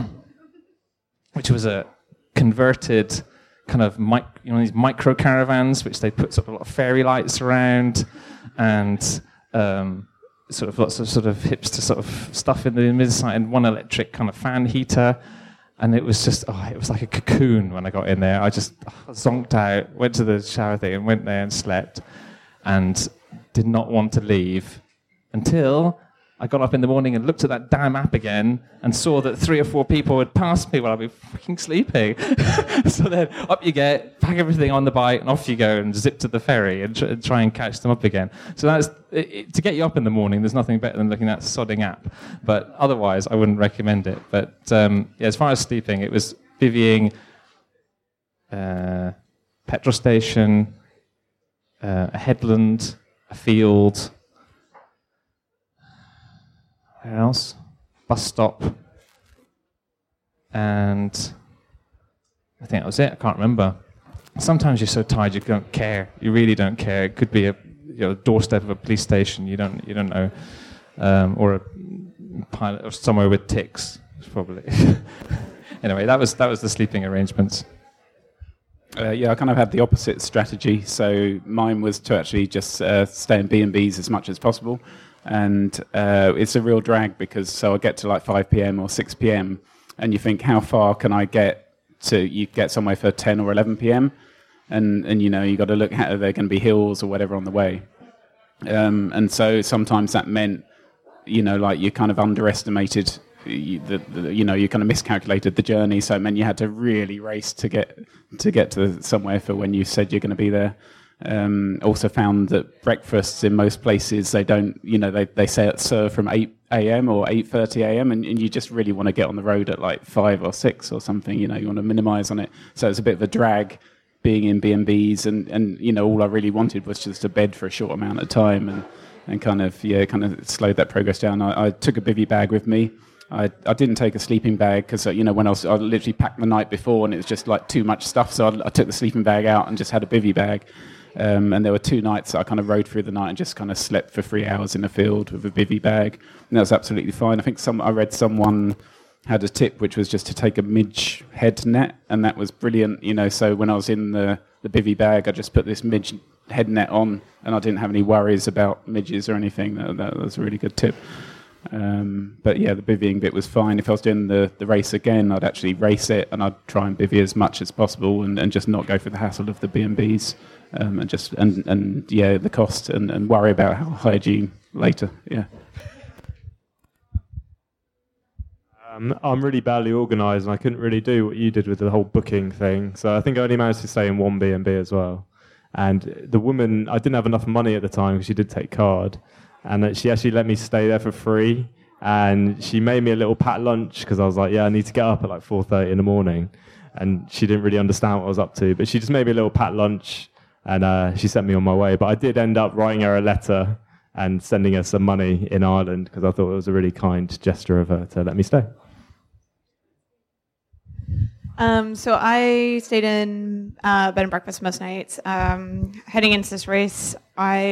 which was a converted kind of mic- you know these micro caravans, which they put sort of a lot of fairy lights around, and um, sort of lots of sort of hipster sort of stuff in the inside, and one electric kind of fan heater. And it was just, oh, it was like a cocoon when I got in there. I just oh, zonked out, went to the shower thing, and went there and slept, and did not want to leave until I got up in the morning and looked at that damn app again and saw that three or four people had passed me while I'd been fucking sleeping. So then up you get, pack everything on the bike, and off you go and zip to the ferry and, tr- and try and catch them up again. So that's it, it, to get you up in the morning, there's nothing better than looking at that sodding app. But otherwise, I wouldn't recommend it. But um, yeah, as far as sleeping, it was bivvying, uh, petrol station, uh, a headland, a field. Where else? Bus stop. And I think that was it. I can't remember. Sometimes you're so tired you don't care. You really don't care. It could be a you know, doorstep of a police station. You don't you don't know, um, or a pilot or somewhere with ticks probably. Anyway, that was that was the sleeping arrangements. Uh, yeah, I kind of had the opposite strategy. So mine was to actually just uh, stay in B and B's as much as possible. And uh, it's a real drag because so I get to like five p.m. or six p.m. and you think, how far can I get to? You get somewhere for ten or eleven p.m. and and you know you got to look at, are there going to be hills or whatever on the way? Um, and so sometimes that meant, you know, like you kind of underestimated, you, the, the, you know, you kind of miscalculated the journey. So it meant you had to really race to get to get to somewhere for when you said you're going to be there. Um, also found that breakfasts in most places, they don't, you know, they, they say it's served from eight a.m. or eight thirty a.m. And, and you just really want to get on the road at like five or six or something, you know, you want to minimize on it. So it's a bit of a drag being in B and B's, and, and, you know, all I really wanted was just a bed for a short amount of time, and, and kind of, yeah, kind of slowed that progress down. I, I took a bivvy bag with me. I, I didn't take a sleeping bag because, uh, you know, when I was, I literally packed the night before and it was just like too much stuff. So I, I took the sleeping bag out and just had a bivvy bag. Um, and there were two nights that I kind of rode through the night and just kind of slept for three hours in the field with a bivvy bag. And that was absolutely fine. I think some I read someone had a tip, which was just to take a midge head net, and that was brilliant. You know, so when I was in the, the bivvy bag, I just put this midge head net on, and I didn't have any worries about midges or anything. That, that was a really good tip. Um, but yeah, the bivvying bit was fine. If I was doing the, the race again, I'd actually race it, and I'd try and bivvy as much as possible, and, and just not go through the hassle of the B and B's, um, and just and, and yeah, the cost, and, and worry about how hygiene later. Yeah. Um, I'm really badly organised, and I couldn't really do what you did with the whole booking thing. So I think I only managed to stay in one B and B as well. And the woman, I didn't have enough money at the time because she did take card. And she actually let me stay there for free. And she made me a little packed lunch because I was like, yeah, I need to get up at like four thirty in the morning. And she didn't really understand what I was up to. But she just made me a little packed lunch, and uh, she sent me on my way. But I did end up writing her a letter and sending her some money in Ireland because I thought it was a really kind gesture of her to let me stay. Um, so I stayed in uh, bed and breakfast most nights. Um, heading into this race, I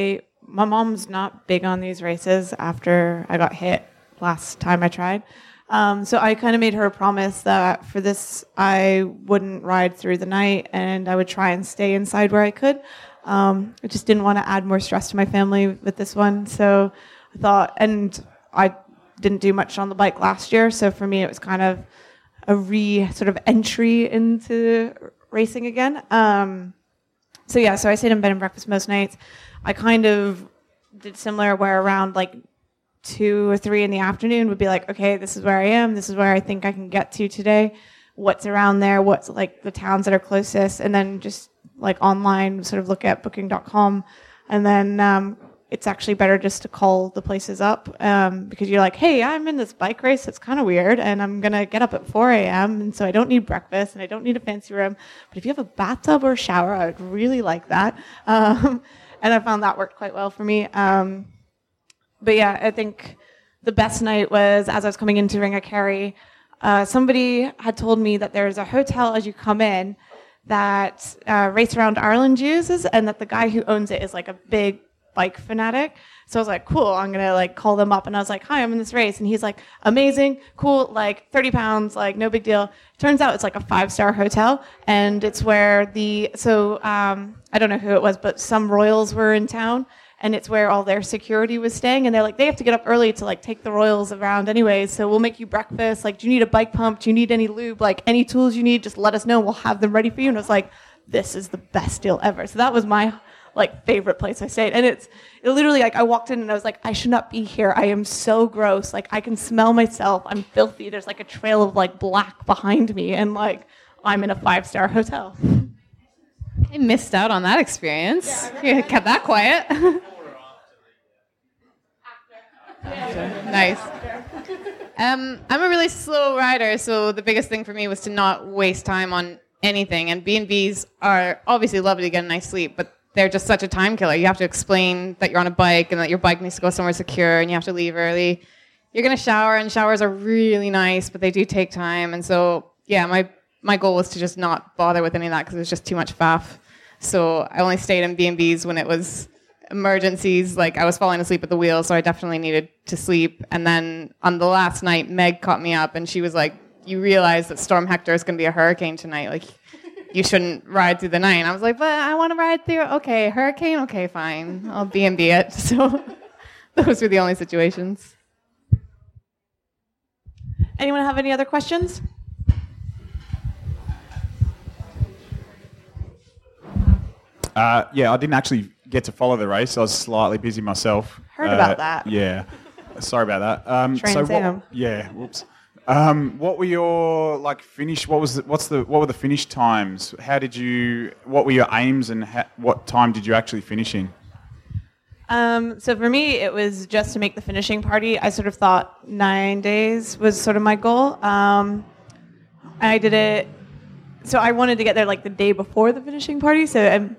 my mom's not big on these races after I got hit last time I tried. Um, so I kind of made her a promise that for this, I wouldn't ride through the night and I would try and stay inside where I could. Um, I just didn't want to add more stress to my family with this one. So I thought, and I didn't do much on the bike last year. So for me, it was kind of a re sort of entry into racing again. Um, so yeah, so I stayed in bed and breakfast most nights. I kind of did similar where around like two or three in the afternoon would be like, okay, this is where I am. This is where I think I can get to today. What's around there? What's like the towns that are closest? And then just like online sort of look at booking dot com. And then um, it's actually better just to call the places up um, because you're like, hey, I'm in this bike race. It's kind of weird. And I'm going to get up at four a.m. And so I don't need breakfast and I don't need a fancy room. But if you have a bathtub or a shower, I would really like that. Um, and I found that worked quite well for me. Um, But yeah, I think the best night was as I was coming into Ringakerry, uh, somebody had told me that there's a hotel as you come in that uh, Race Around Ireland uses, and that the guy who owns it is like a big bike fanatic. So I was like, cool, I'm gonna like call them up, and I was like, hi, I'm in this race, and he's like, amazing, cool, like thirty pounds, like no big deal. Turns out it's like a five-star hotel, and it's where the so um, I don't know who it was, but some royals were in town. And it's where all their security was staying. And they're like, they have to get up early to like take the royals around anyways. So we'll make you breakfast. Like, do you need a bike pump? Do you need any lube? Like any tools you need, just let us know. We'll have them ready for you. And I was like, this is the best deal ever. So that was my like favorite place I stayed. And it's it literally like I walked in and I was like, I should not be here. I am so gross. Like I can smell myself. I'm filthy. There's like a trail of like black behind me. And like I'm in a five-star hotel. I missed out on that experience. Yeah, you kept that quiet. Nice. Um, I'm a really slow rider, so the biggest thing for me was to not waste time on anything. And B and Bs are obviously lovely to get a nice sleep, but they're just such a time killer. You have to explain that you're on a bike and that your bike needs to go somewhere secure and you have to leave early. You're going to shower, and showers are really nice, but they do take time. And so, yeah, my, my goal was to just not bother with any of that because it was just too much faff. So I only stayed in B and Bs when it was emergencies, like I was falling asleep at the wheel, so I definitely needed to sleep. And then on the last night, Meg caught me up, and she was like, you realize that Storm Hector is going to be a hurricane tonight. Like, you shouldn't ride through the night. And I was like, but I want to ride through. Okay, hurricane? Okay, fine. I'll B and B it. So those were the only situations. Anyone have any other questions? Uh, yeah, I didn't actually get to follow the race. I was slightly busy myself. Heard uh, about that. Yeah. Sorry about that. Um, Trans so Am. what, yeah, whoops. Um, what were your like finish? What was the, what's the what were the finish times? How did you? What were your aims, and ha, what time did you actually finish in? Um, so for me, it was just to make the finishing party. I sort of thought nine days was sort of my goal. Um, I did it. So I wanted to get there like the day before the finishing party. So um,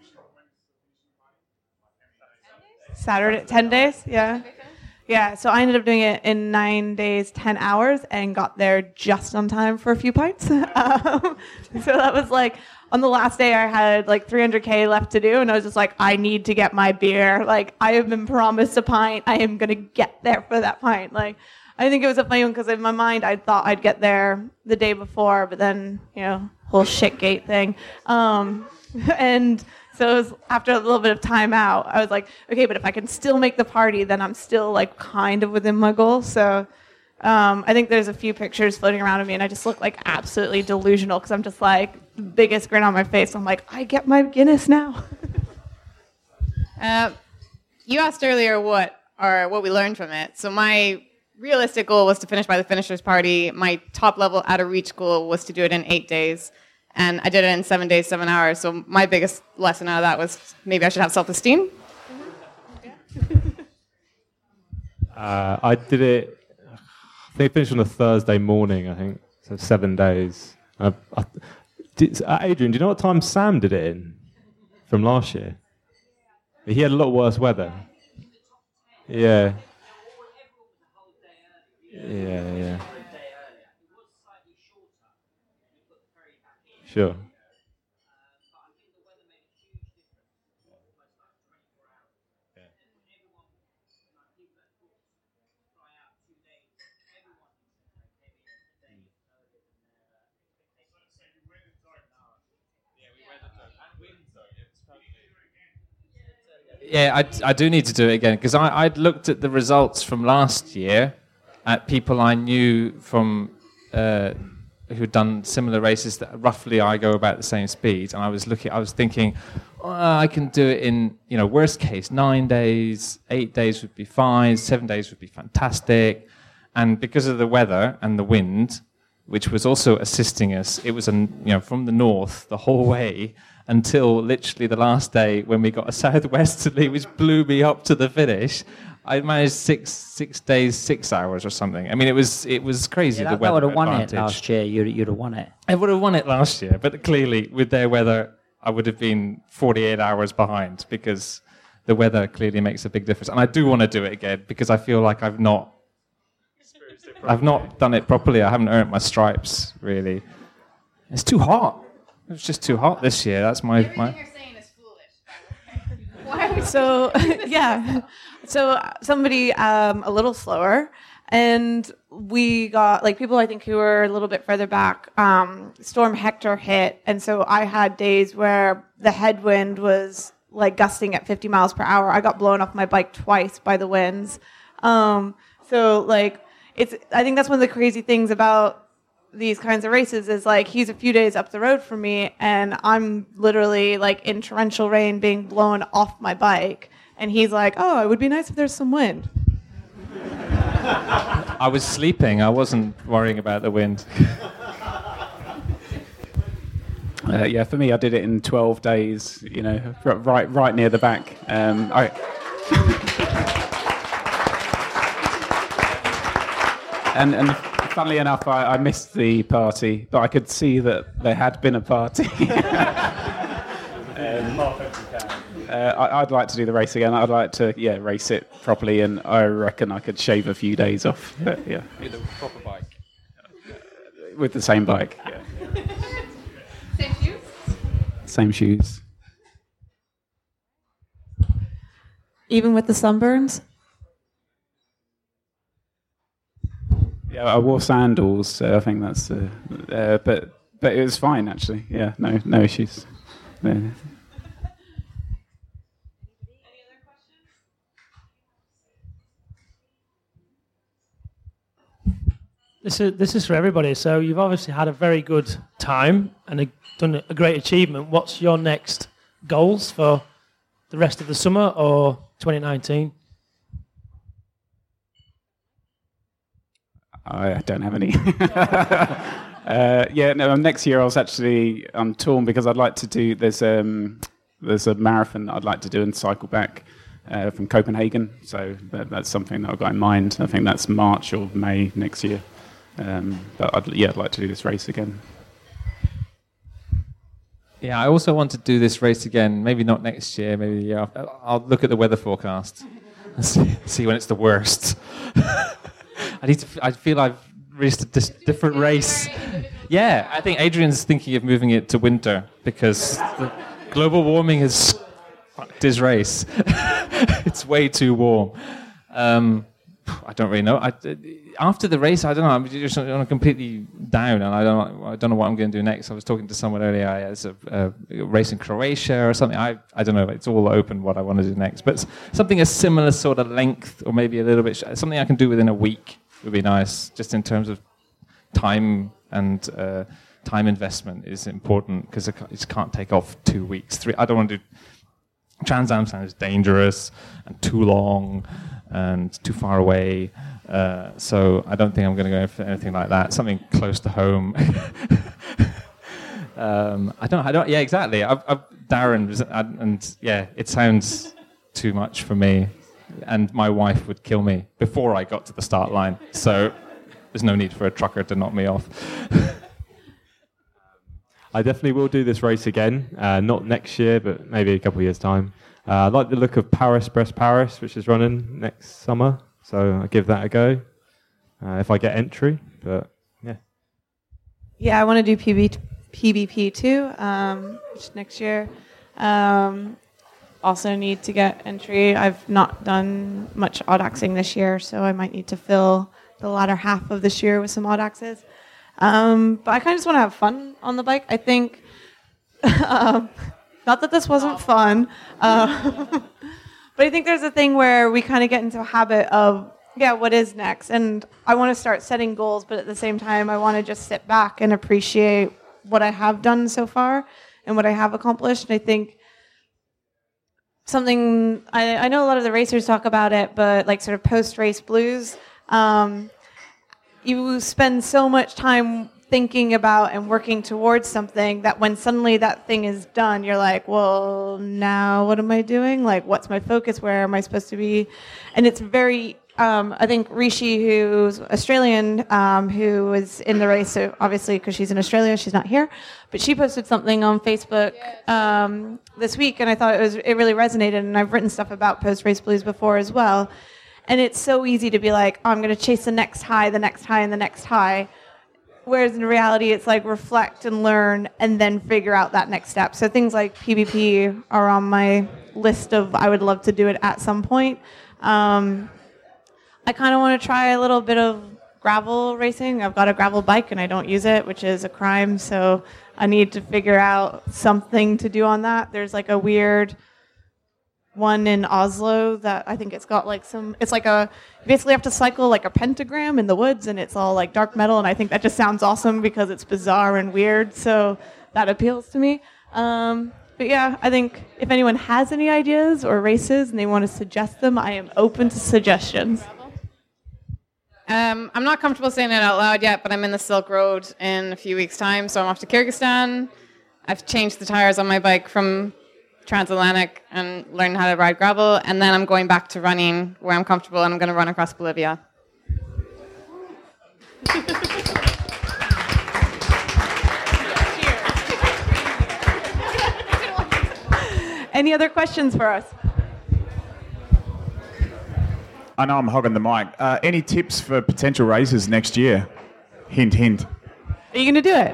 Saturday, ten days, yeah. Yeah, so I ended up doing it in nine days, ten hours, and got there just on time for a few pints. um, so that was like, on the last day I had like three hundred K left to do, and I was just like, I need to get my beer. Like, I have been promised a pint. I am going to get there for that pint. Like, I think it was a funny one because in my mind I thought I'd get there the day before, but then, you know, whole shitgate thing. Um, and... So it was after a little bit of time out, I was like, okay, but if I can still make the party, then I'm still like kind of within my goal. So um, I think there's a few pictures floating around of me, and I just look like absolutely delusional because I'm just like the biggest grin on my face. I'm like, I get my Guinness now. uh, you asked earlier what or what we learned from it. So my realistic goal was to finish by the finishers party. My top level out of reach goal was to do it in eight days. And I did it in seven days, seven hours. So my biggest lesson out of that was maybe I should have self-esteem. uh, I did it, I think I finished on a Thursday morning, I think. So seven days. I, I, did, uh, Adrian, do you know what time Sam did it in from last year? He had a lot worse weather. Yeah. Yeah, yeah. Sure. Yeah, I, I do need to do it again because I'd looked at the results from last year at people I knew from uh, who'd done similar races that roughly I go about the same speed, and I was looking, I was thinking, oh, I can do it in, you know, worst case nine days, eight days would be fine, seven days would be fantastic, and because of the weather and the wind, which was also assisting us, it was, an, you know, from the north the whole way. Until literally the last day when we got a southwesterly, which blew me up to the finish. I managed six six days, six hours or something. I mean, it was it was crazy. Yeah, the that, weather that would have won advantage. it last year. You'd, you'd have won it. I would have won it last year, but clearly with their weather, I would have been forty-eight hours behind because the weather clearly makes a big difference. And I do want to do it again because I feel like I've not, I've not done it properly. I haven't earned my stripes really. It's too hot. It was just too hot this year. That's my... Everything my... you're saying is foolish. Why are we So, yeah. So somebody um, a little slower, and we got, like, people I think who were a little bit further back, um, Storm Hector hit, and so I had days where the headwind was, like, gusting at fifty miles per hour. I got blown off my bike twice by the winds. Um, so, like, it's, I think that's one of the crazy things about these kinds of races is like he's a few days up the road from me and I'm literally like in torrential rain being blown off my bike and he's like, oh, it would be nice if there's some wind. I was sleeping. I wasn't worrying about the wind. Uh, yeah, for me, I did it in twelve days. You know, right, right near the back. Um, I. and and. Funnily enough, I, I missed the party, but I could see that there had been a party. um, uh, I, I'd like to do the race again. I'd like to, yeah, race it properly, and I reckon I could shave a few days off. But, yeah, with a proper bike. With the same bike. Yeah. Same shoes? Same shoes. Even with the sunburns? Yeah, I wore sandals, so I think that's. Uh, uh, but but it was fine actually. Yeah, no no issues. No. This is this is for everybody. So you've obviously had a very good time and a, done a great achievement. What's your next goals for the rest of the summer or twenty nineteen? I don't have any. uh, yeah, no. Next year I was actually I'm torn because I'd like to do there's um there's a marathon that I'd like to do and cycle back uh, from Copenhagen. So that, that's something that I've got in mind. I think that's March or May next year. Um, but I'd, yeah, I'd like to do this race again. Yeah, I also want to do this race again. Maybe not next year. Maybe the year after. I'll look at the weather forecast and see, see when it's the worst. I need to. I feel I've reached a dis- different race. Yeah, I think Adrian's thinking of moving it to winter because the global warming has fucked his race. It's way too warm. Um, I don't really know. I, after the race, I don't know. I'm just on a completely down, and I don't. Know, I don't know what I'm going to do next. I was talking to someone earlier. I had a, a race in Croatia or something. I I don't know. It's all open what I want to do next. But something a similar sort of length, or maybe a little bit. Sh- something I can do within a week would be nice, just in terms of time and uh, time investment is important because it just can't take off two weeks, three. I don't want to do. Trans Am sounds dangerous and too long and too far away. Uh, so I don't think I'm going to go for anything like that. Something close to home. um, I don't. I don't. Yeah, exactly. I've, I've, Darren was, and yeah, it sounds too much for me. And my wife would kill me before I got to the start line. So there's no need for a trucker to knock me off. I definitely will do this race again. Uh, not next year, but maybe a couple of years' time. Uh, I like the look of Paris Brest Paris, which is running next summer. So I'll give that a go uh, if I get entry. But yeah. Yeah, I want to do P B, P B P too, um, which next year. Um, also need to get entry. I've not done much Audaxing this year, so I might need to fill the latter half of this year with some Audaxes. Um, but I kind of just want to have fun on the bike. I think, um, not that this wasn't fun. Uh, But I think there's a thing where we kind of get into a habit of, yeah, what is next? And I want to start setting goals, but at the same time, I want to just sit back and appreciate what I have done so far and what I have accomplished. And I think something, I, I know a lot of the racers talk about it, but like sort of post-race blues, um, you spend so much time thinking about and working towards something that when suddenly that thing is done, you're like, well, now what am I doing? Like, what's my focus? Where am I supposed to be? And it's very, um, I think Rishi, who's Australian, um, who was in the race, so obviously because she's in Australia, she's not here, but she posted something on Facebook um, this week, and I thought it was it really resonated, and I've written stuff about post-race blues before as well. And it's so easy to be like, oh, I'm going to chase the next high, the next high, and the next high. Whereas in reality, it's like reflect and learn and then figure out that next step. So things like P V P are on my list of I would love to do it at some point. Um, I kind of want to try a little bit of gravel racing. I've got a gravel bike and I don't use it, which is a crime. So I need to figure out something to do on that. There's like a weird one in Oslo that I think it's got like some, it's like a, you basically have to cycle like a pentagram in the woods and it's all like dark metal, and I think that just sounds awesome because it's bizarre and weird, so that appeals to me. Um, but yeah, I think if anyone has any ideas or races and they want to suggest them, I am open to suggestions. Um, I'm not comfortable saying it out loud yet, but I'm in the Silk Road in a few weeks' time, so I'm off to Kyrgyzstan. I've changed the tires on my bike from transatlantic and learn how to ride gravel, and then I'm going back to running where I'm comfortable, and I'm going to run across Bolivia. Any other questions for us? I know I'm hogging the mic. Uh, any tips for potential races next year? Hint, hint. Are you going to do it?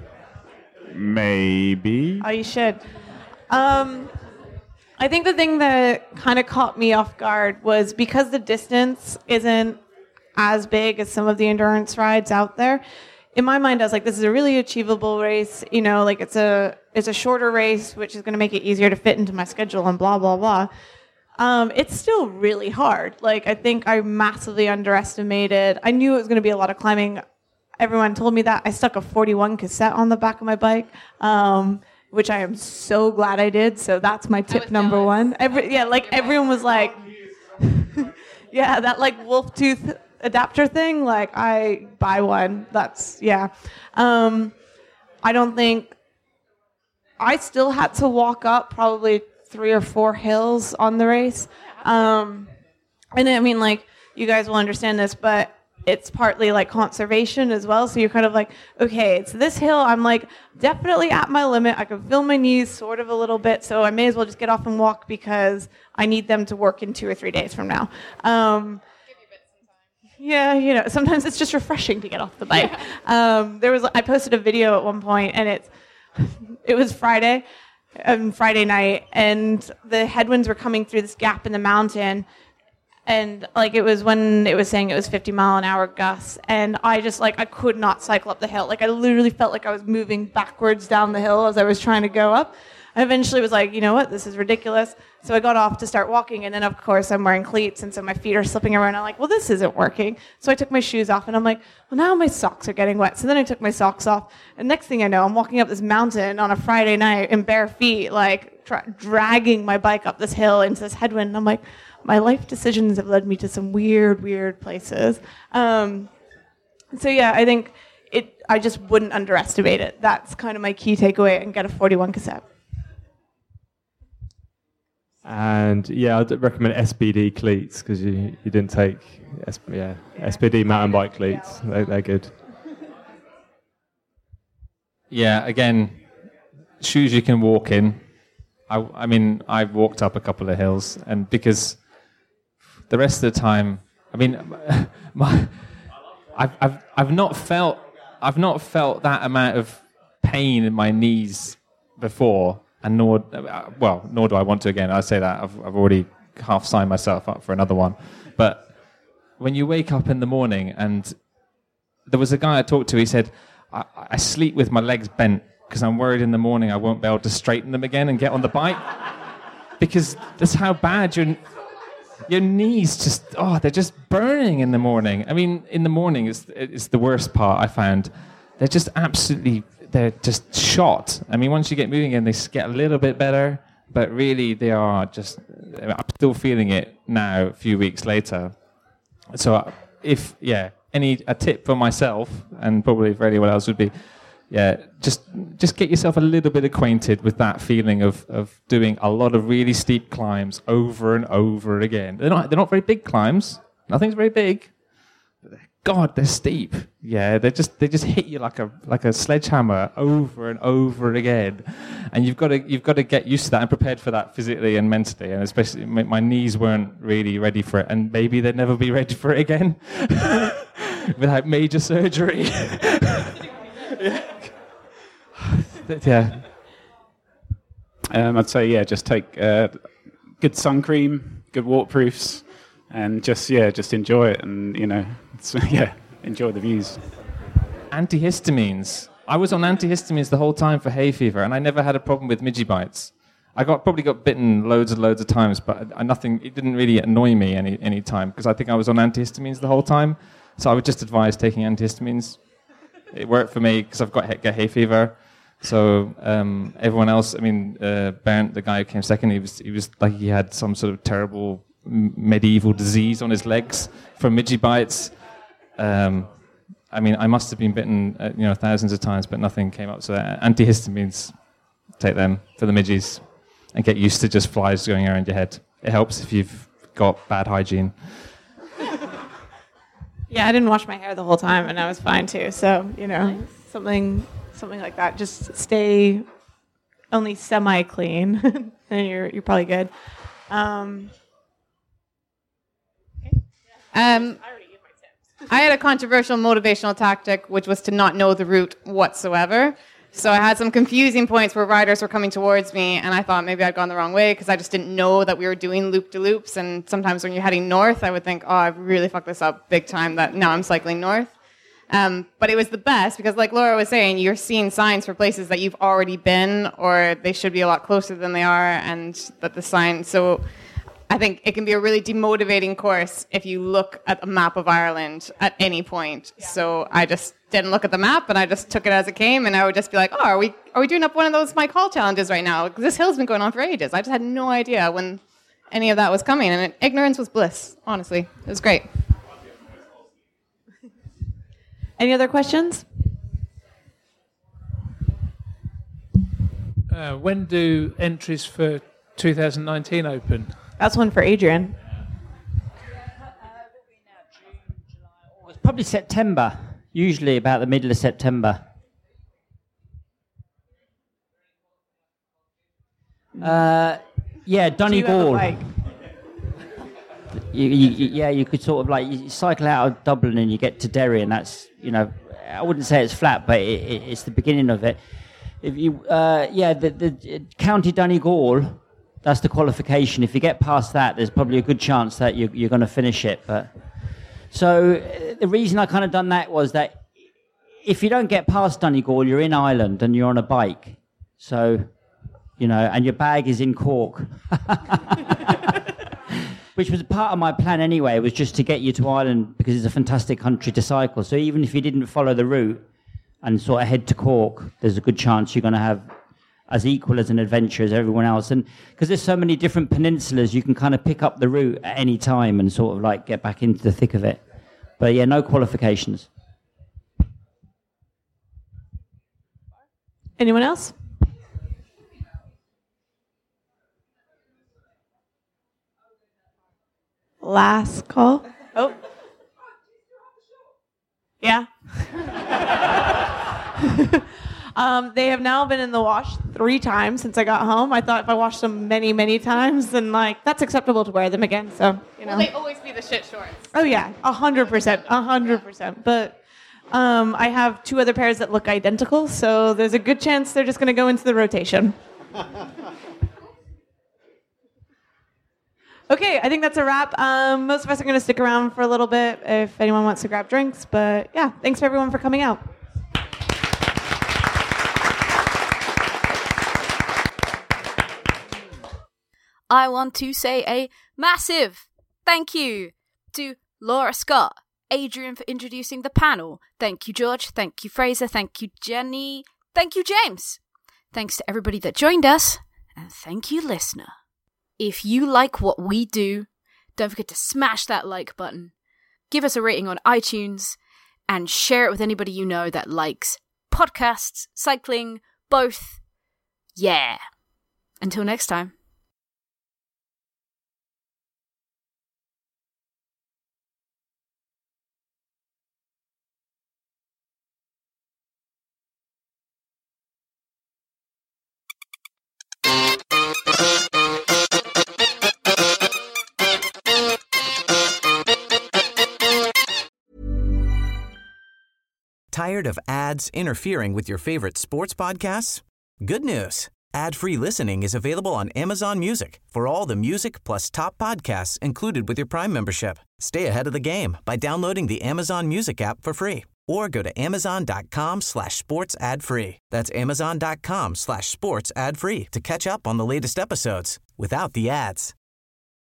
Maybe. Oh, you should. Um, I think the thing that kind of caught me off guard was because the distance isn't as big as some of the endurance rides out there. In my mind, I was like, this is a really achievable race. You know, like it's a it's a shorter race, which is going to make it easier to fit into my schedule and blah, blah, blah. Um, it's still really hard. Like, I think I massively underestimated. I knew it was going to be a lot of climbing. Everyone told me that. I stuck a forty-one cassette on the back of my bike. Um, which I am so glad I did. So that's my tip number jealous. one. Every, yeah, like everyone was like, yeah, that like wolf tooth adapter thing, like I buy one. That's, yeah. Um, I don't think, I still had to walk up probably three or four hills on the race. Um, and I mean, like, you guys will understand this, but it's partly like conservation as well. So you're kind of like, okay, it's this hill. I'm like definitely at my limit. I can feel my knees sort of a little bit. So I may as well just get off and walk because I need them to work in two or three days from now. Um, yeah, you know, sometimes it's just refreshing to get off the bike. Um, there was, I posted a video at one point and it's, it was Friday, um, Friday night, and the headwinds were coming through this gap in the mountain. And like it was when it was saying it was fifty mile an hour gusts, and I just like I could not cycle up the hill. Like I literally felt like I was moving backwards down the hill as I was trying to go up. I eventually was like, you know what, this is ridiculous. So I got off to start walking, and then of course I'm wearing cleats, and so my feet are slipping around. I'm like, well, this isn't working. So I took my shoes off, and I'm like, well, now my socks are getting wet. So then I took my socks off, and next thing I know, I'm walking up this mountain on a Friday night in bare feet, like tra- dragging my bike up this hill into this headwind. And I'm like, my life decisions have led me to some weird, weird places. Um, so yeah, I think it. I just wouldn't underestimate it. That's kind of my key takeaway, and get a forty-one cassette. And yeah, I'd recommend S B D cleats because you, you didn't take S- yeah S B D mountain bike cleats. They, they're good. Yeah, again, shoes you can walk in. I, I mean, I've walked up a couple of hills, and because the rest of the time, I mean, my, I've I've I've not felt I've not felt that amount of pain in my knees before, and nor well, nor do I want to again. I say that I've I've already half signed myself up for another one. But when you wake up in the morning, and there was a guy I talked to, he said, I, I sleep with my legs bent because I'm worried in the morning I won't be able to straighten them again and get on the bike. Because that's how bad your your knees just, oh, they're just burning in the morning. I mean, in the morning is is the worst part, I found. They're just absolutely, they're just shot. I mean, once you get moving again, they get a little bit better, but really they are just, I'm still feeling it now, a few weeks later. So if, yeah, any, a tip for myself, and probably for anyone else would be, yeah, just just get yourself a little bit acquainted with that feeling of, of doing a lot of really steep climbs over and over again. They're not they're not very big climbs. Nothing's very big. But they're, God, they're steep. Yeah, they just they just hit you like a like a sledgehammer over and over again. And you've got to you've got to get used to that and prepared for that physically and mentally. And especially my, my knees weren't really ready for it, and maybe they'd never be ready for it again without major surgery. Yeah. Yeah. Um, I'd say, yeah, just take uh, good sun cream, good waterproofs, and just, yeah, just enjoy it. And, you know, it's, yeah, enjoy the views. Antihistamines. I was on antihistamines the whole time for hay fever, and I never had a problem with midgie bites. I got probably got bitten loads and loads of times, but I, nothing. It didn't really annoy me any any time because I think I was on antihistamines the whole time. So I would just advise taking antihistamines. It worked for me because I've got get hay fever. So um, everyone else, I mean, uh, Bernd, the guy who came second, he was he was like he had some sort of terrible m- medieval disease on his legs from midgie bites. Um, I mean, I must have been bitten, uh, you know, thousands of times, but nothing came up. So uh, antihistamines, take them for the midgies, and get used to just flies going around your head. It helps if you've got bad hygiene. Yeah, I didn't wash my hair the whole time, and I was fine too. So you know, nice. something. Something like that. Just stay only semi-clean, and you're you're probably good. Um, um, I had a controversial motivational tactic, which was to not know the route whatsoever. So I had some confusing points where riders were coming towards me, and I thought maybe I'd gone the wrong way because I just didn't know that we were doing loop-de-loops. And sometimes when you're heading north, I would think, oh, I've really fucked this up big time, that now I'm cycling north. Um, but it was the best because, like Laura was saying, you're seeing signs for places that you've already been, or they should be a lot closer than they are, and that the sign. So I think it can be a really demotivating course if you look at a map of Ireland at any point. Yeah. So I just didn't look at the map, and I just took it as it came, and I would just be like, oh, are we are we doing up one of those Mike Hall challenges right now? This hill's been going on for ages. I just had no idea when any of that was coming, and it, ignorance was bliss, honestly. It was great. Any other questions? Uh, when do entries for two thousand nineteen open? That's one for Adrian. It's probably September, usually about the middle of September. Uh, yeah, Donegal. You, you, yeah, you could sort of like you cycle out of Dublin and you get to Derry, and that's, you know, I wouldn't say it's flat, but it, it, it's the beginning of it. If you, uh, yeah, the, the County Donegal, that's the qualification. If you get past that, there's probably a good chance that you, you're going to finish it. But so uh, the reason I kind of done that was that if you don't get past Donegal, you're in Ireland and you're on a bike. So, you know, and your bag is in Cork. Which was part of my plan anyway, was just to get you to Ireland because it's a fantastic country to cycle. So even if you didn't follow the route and sort of head to Cork, there's a good chance you're going to have as equal as an adventure as everyone else. And because there's so many different peninsulas, you can kind of pick up the route at any time and sort of like get back into the thick of it. But yeah, no qualifications. Anyone else? Last call. Oh. Yeah. um, they have now been in the wash three times since I got home. I thought if I washed them many, many times, then like that's acceptable to wear them again. So you know. Will they always be the shit shorts? Oh yeah, a hundred percent, a hundred percent. But um, I have two other pairs that look identical, so there's a good chance they're just going to go into the rotation. Okay, I think that's a wrap. Um, most of us are going to stick around for a little bit if anyone wants to grab drinks. But yeah, thanks for everyone for coming out. I want to say a massive thank you to Laura Scott, Adrian for introducing the panel. Thank you, George. Thank you, Fraser. Thank you, Jenny. Thank you, James. Thanks to everybody that joined us. And thank you, listener. If you like what we do, don't forget to smash that like button. Give us a rating on iTunes. And share it with anybody you know that likes podcasts, cycling, both. Yeah. Until next time. Tired of ads interfering with your favorite sports podcasts? Good news. Ad-free listening is available on Amazon Music for all the music plus top podcasts included with your Prime membership. Stay ahead of the game by downloading the Amazon Music app for free or go to amazon.com slash sports ad free. That's amazon.com slash sports ad free to catch up on the latest episodes without the ads.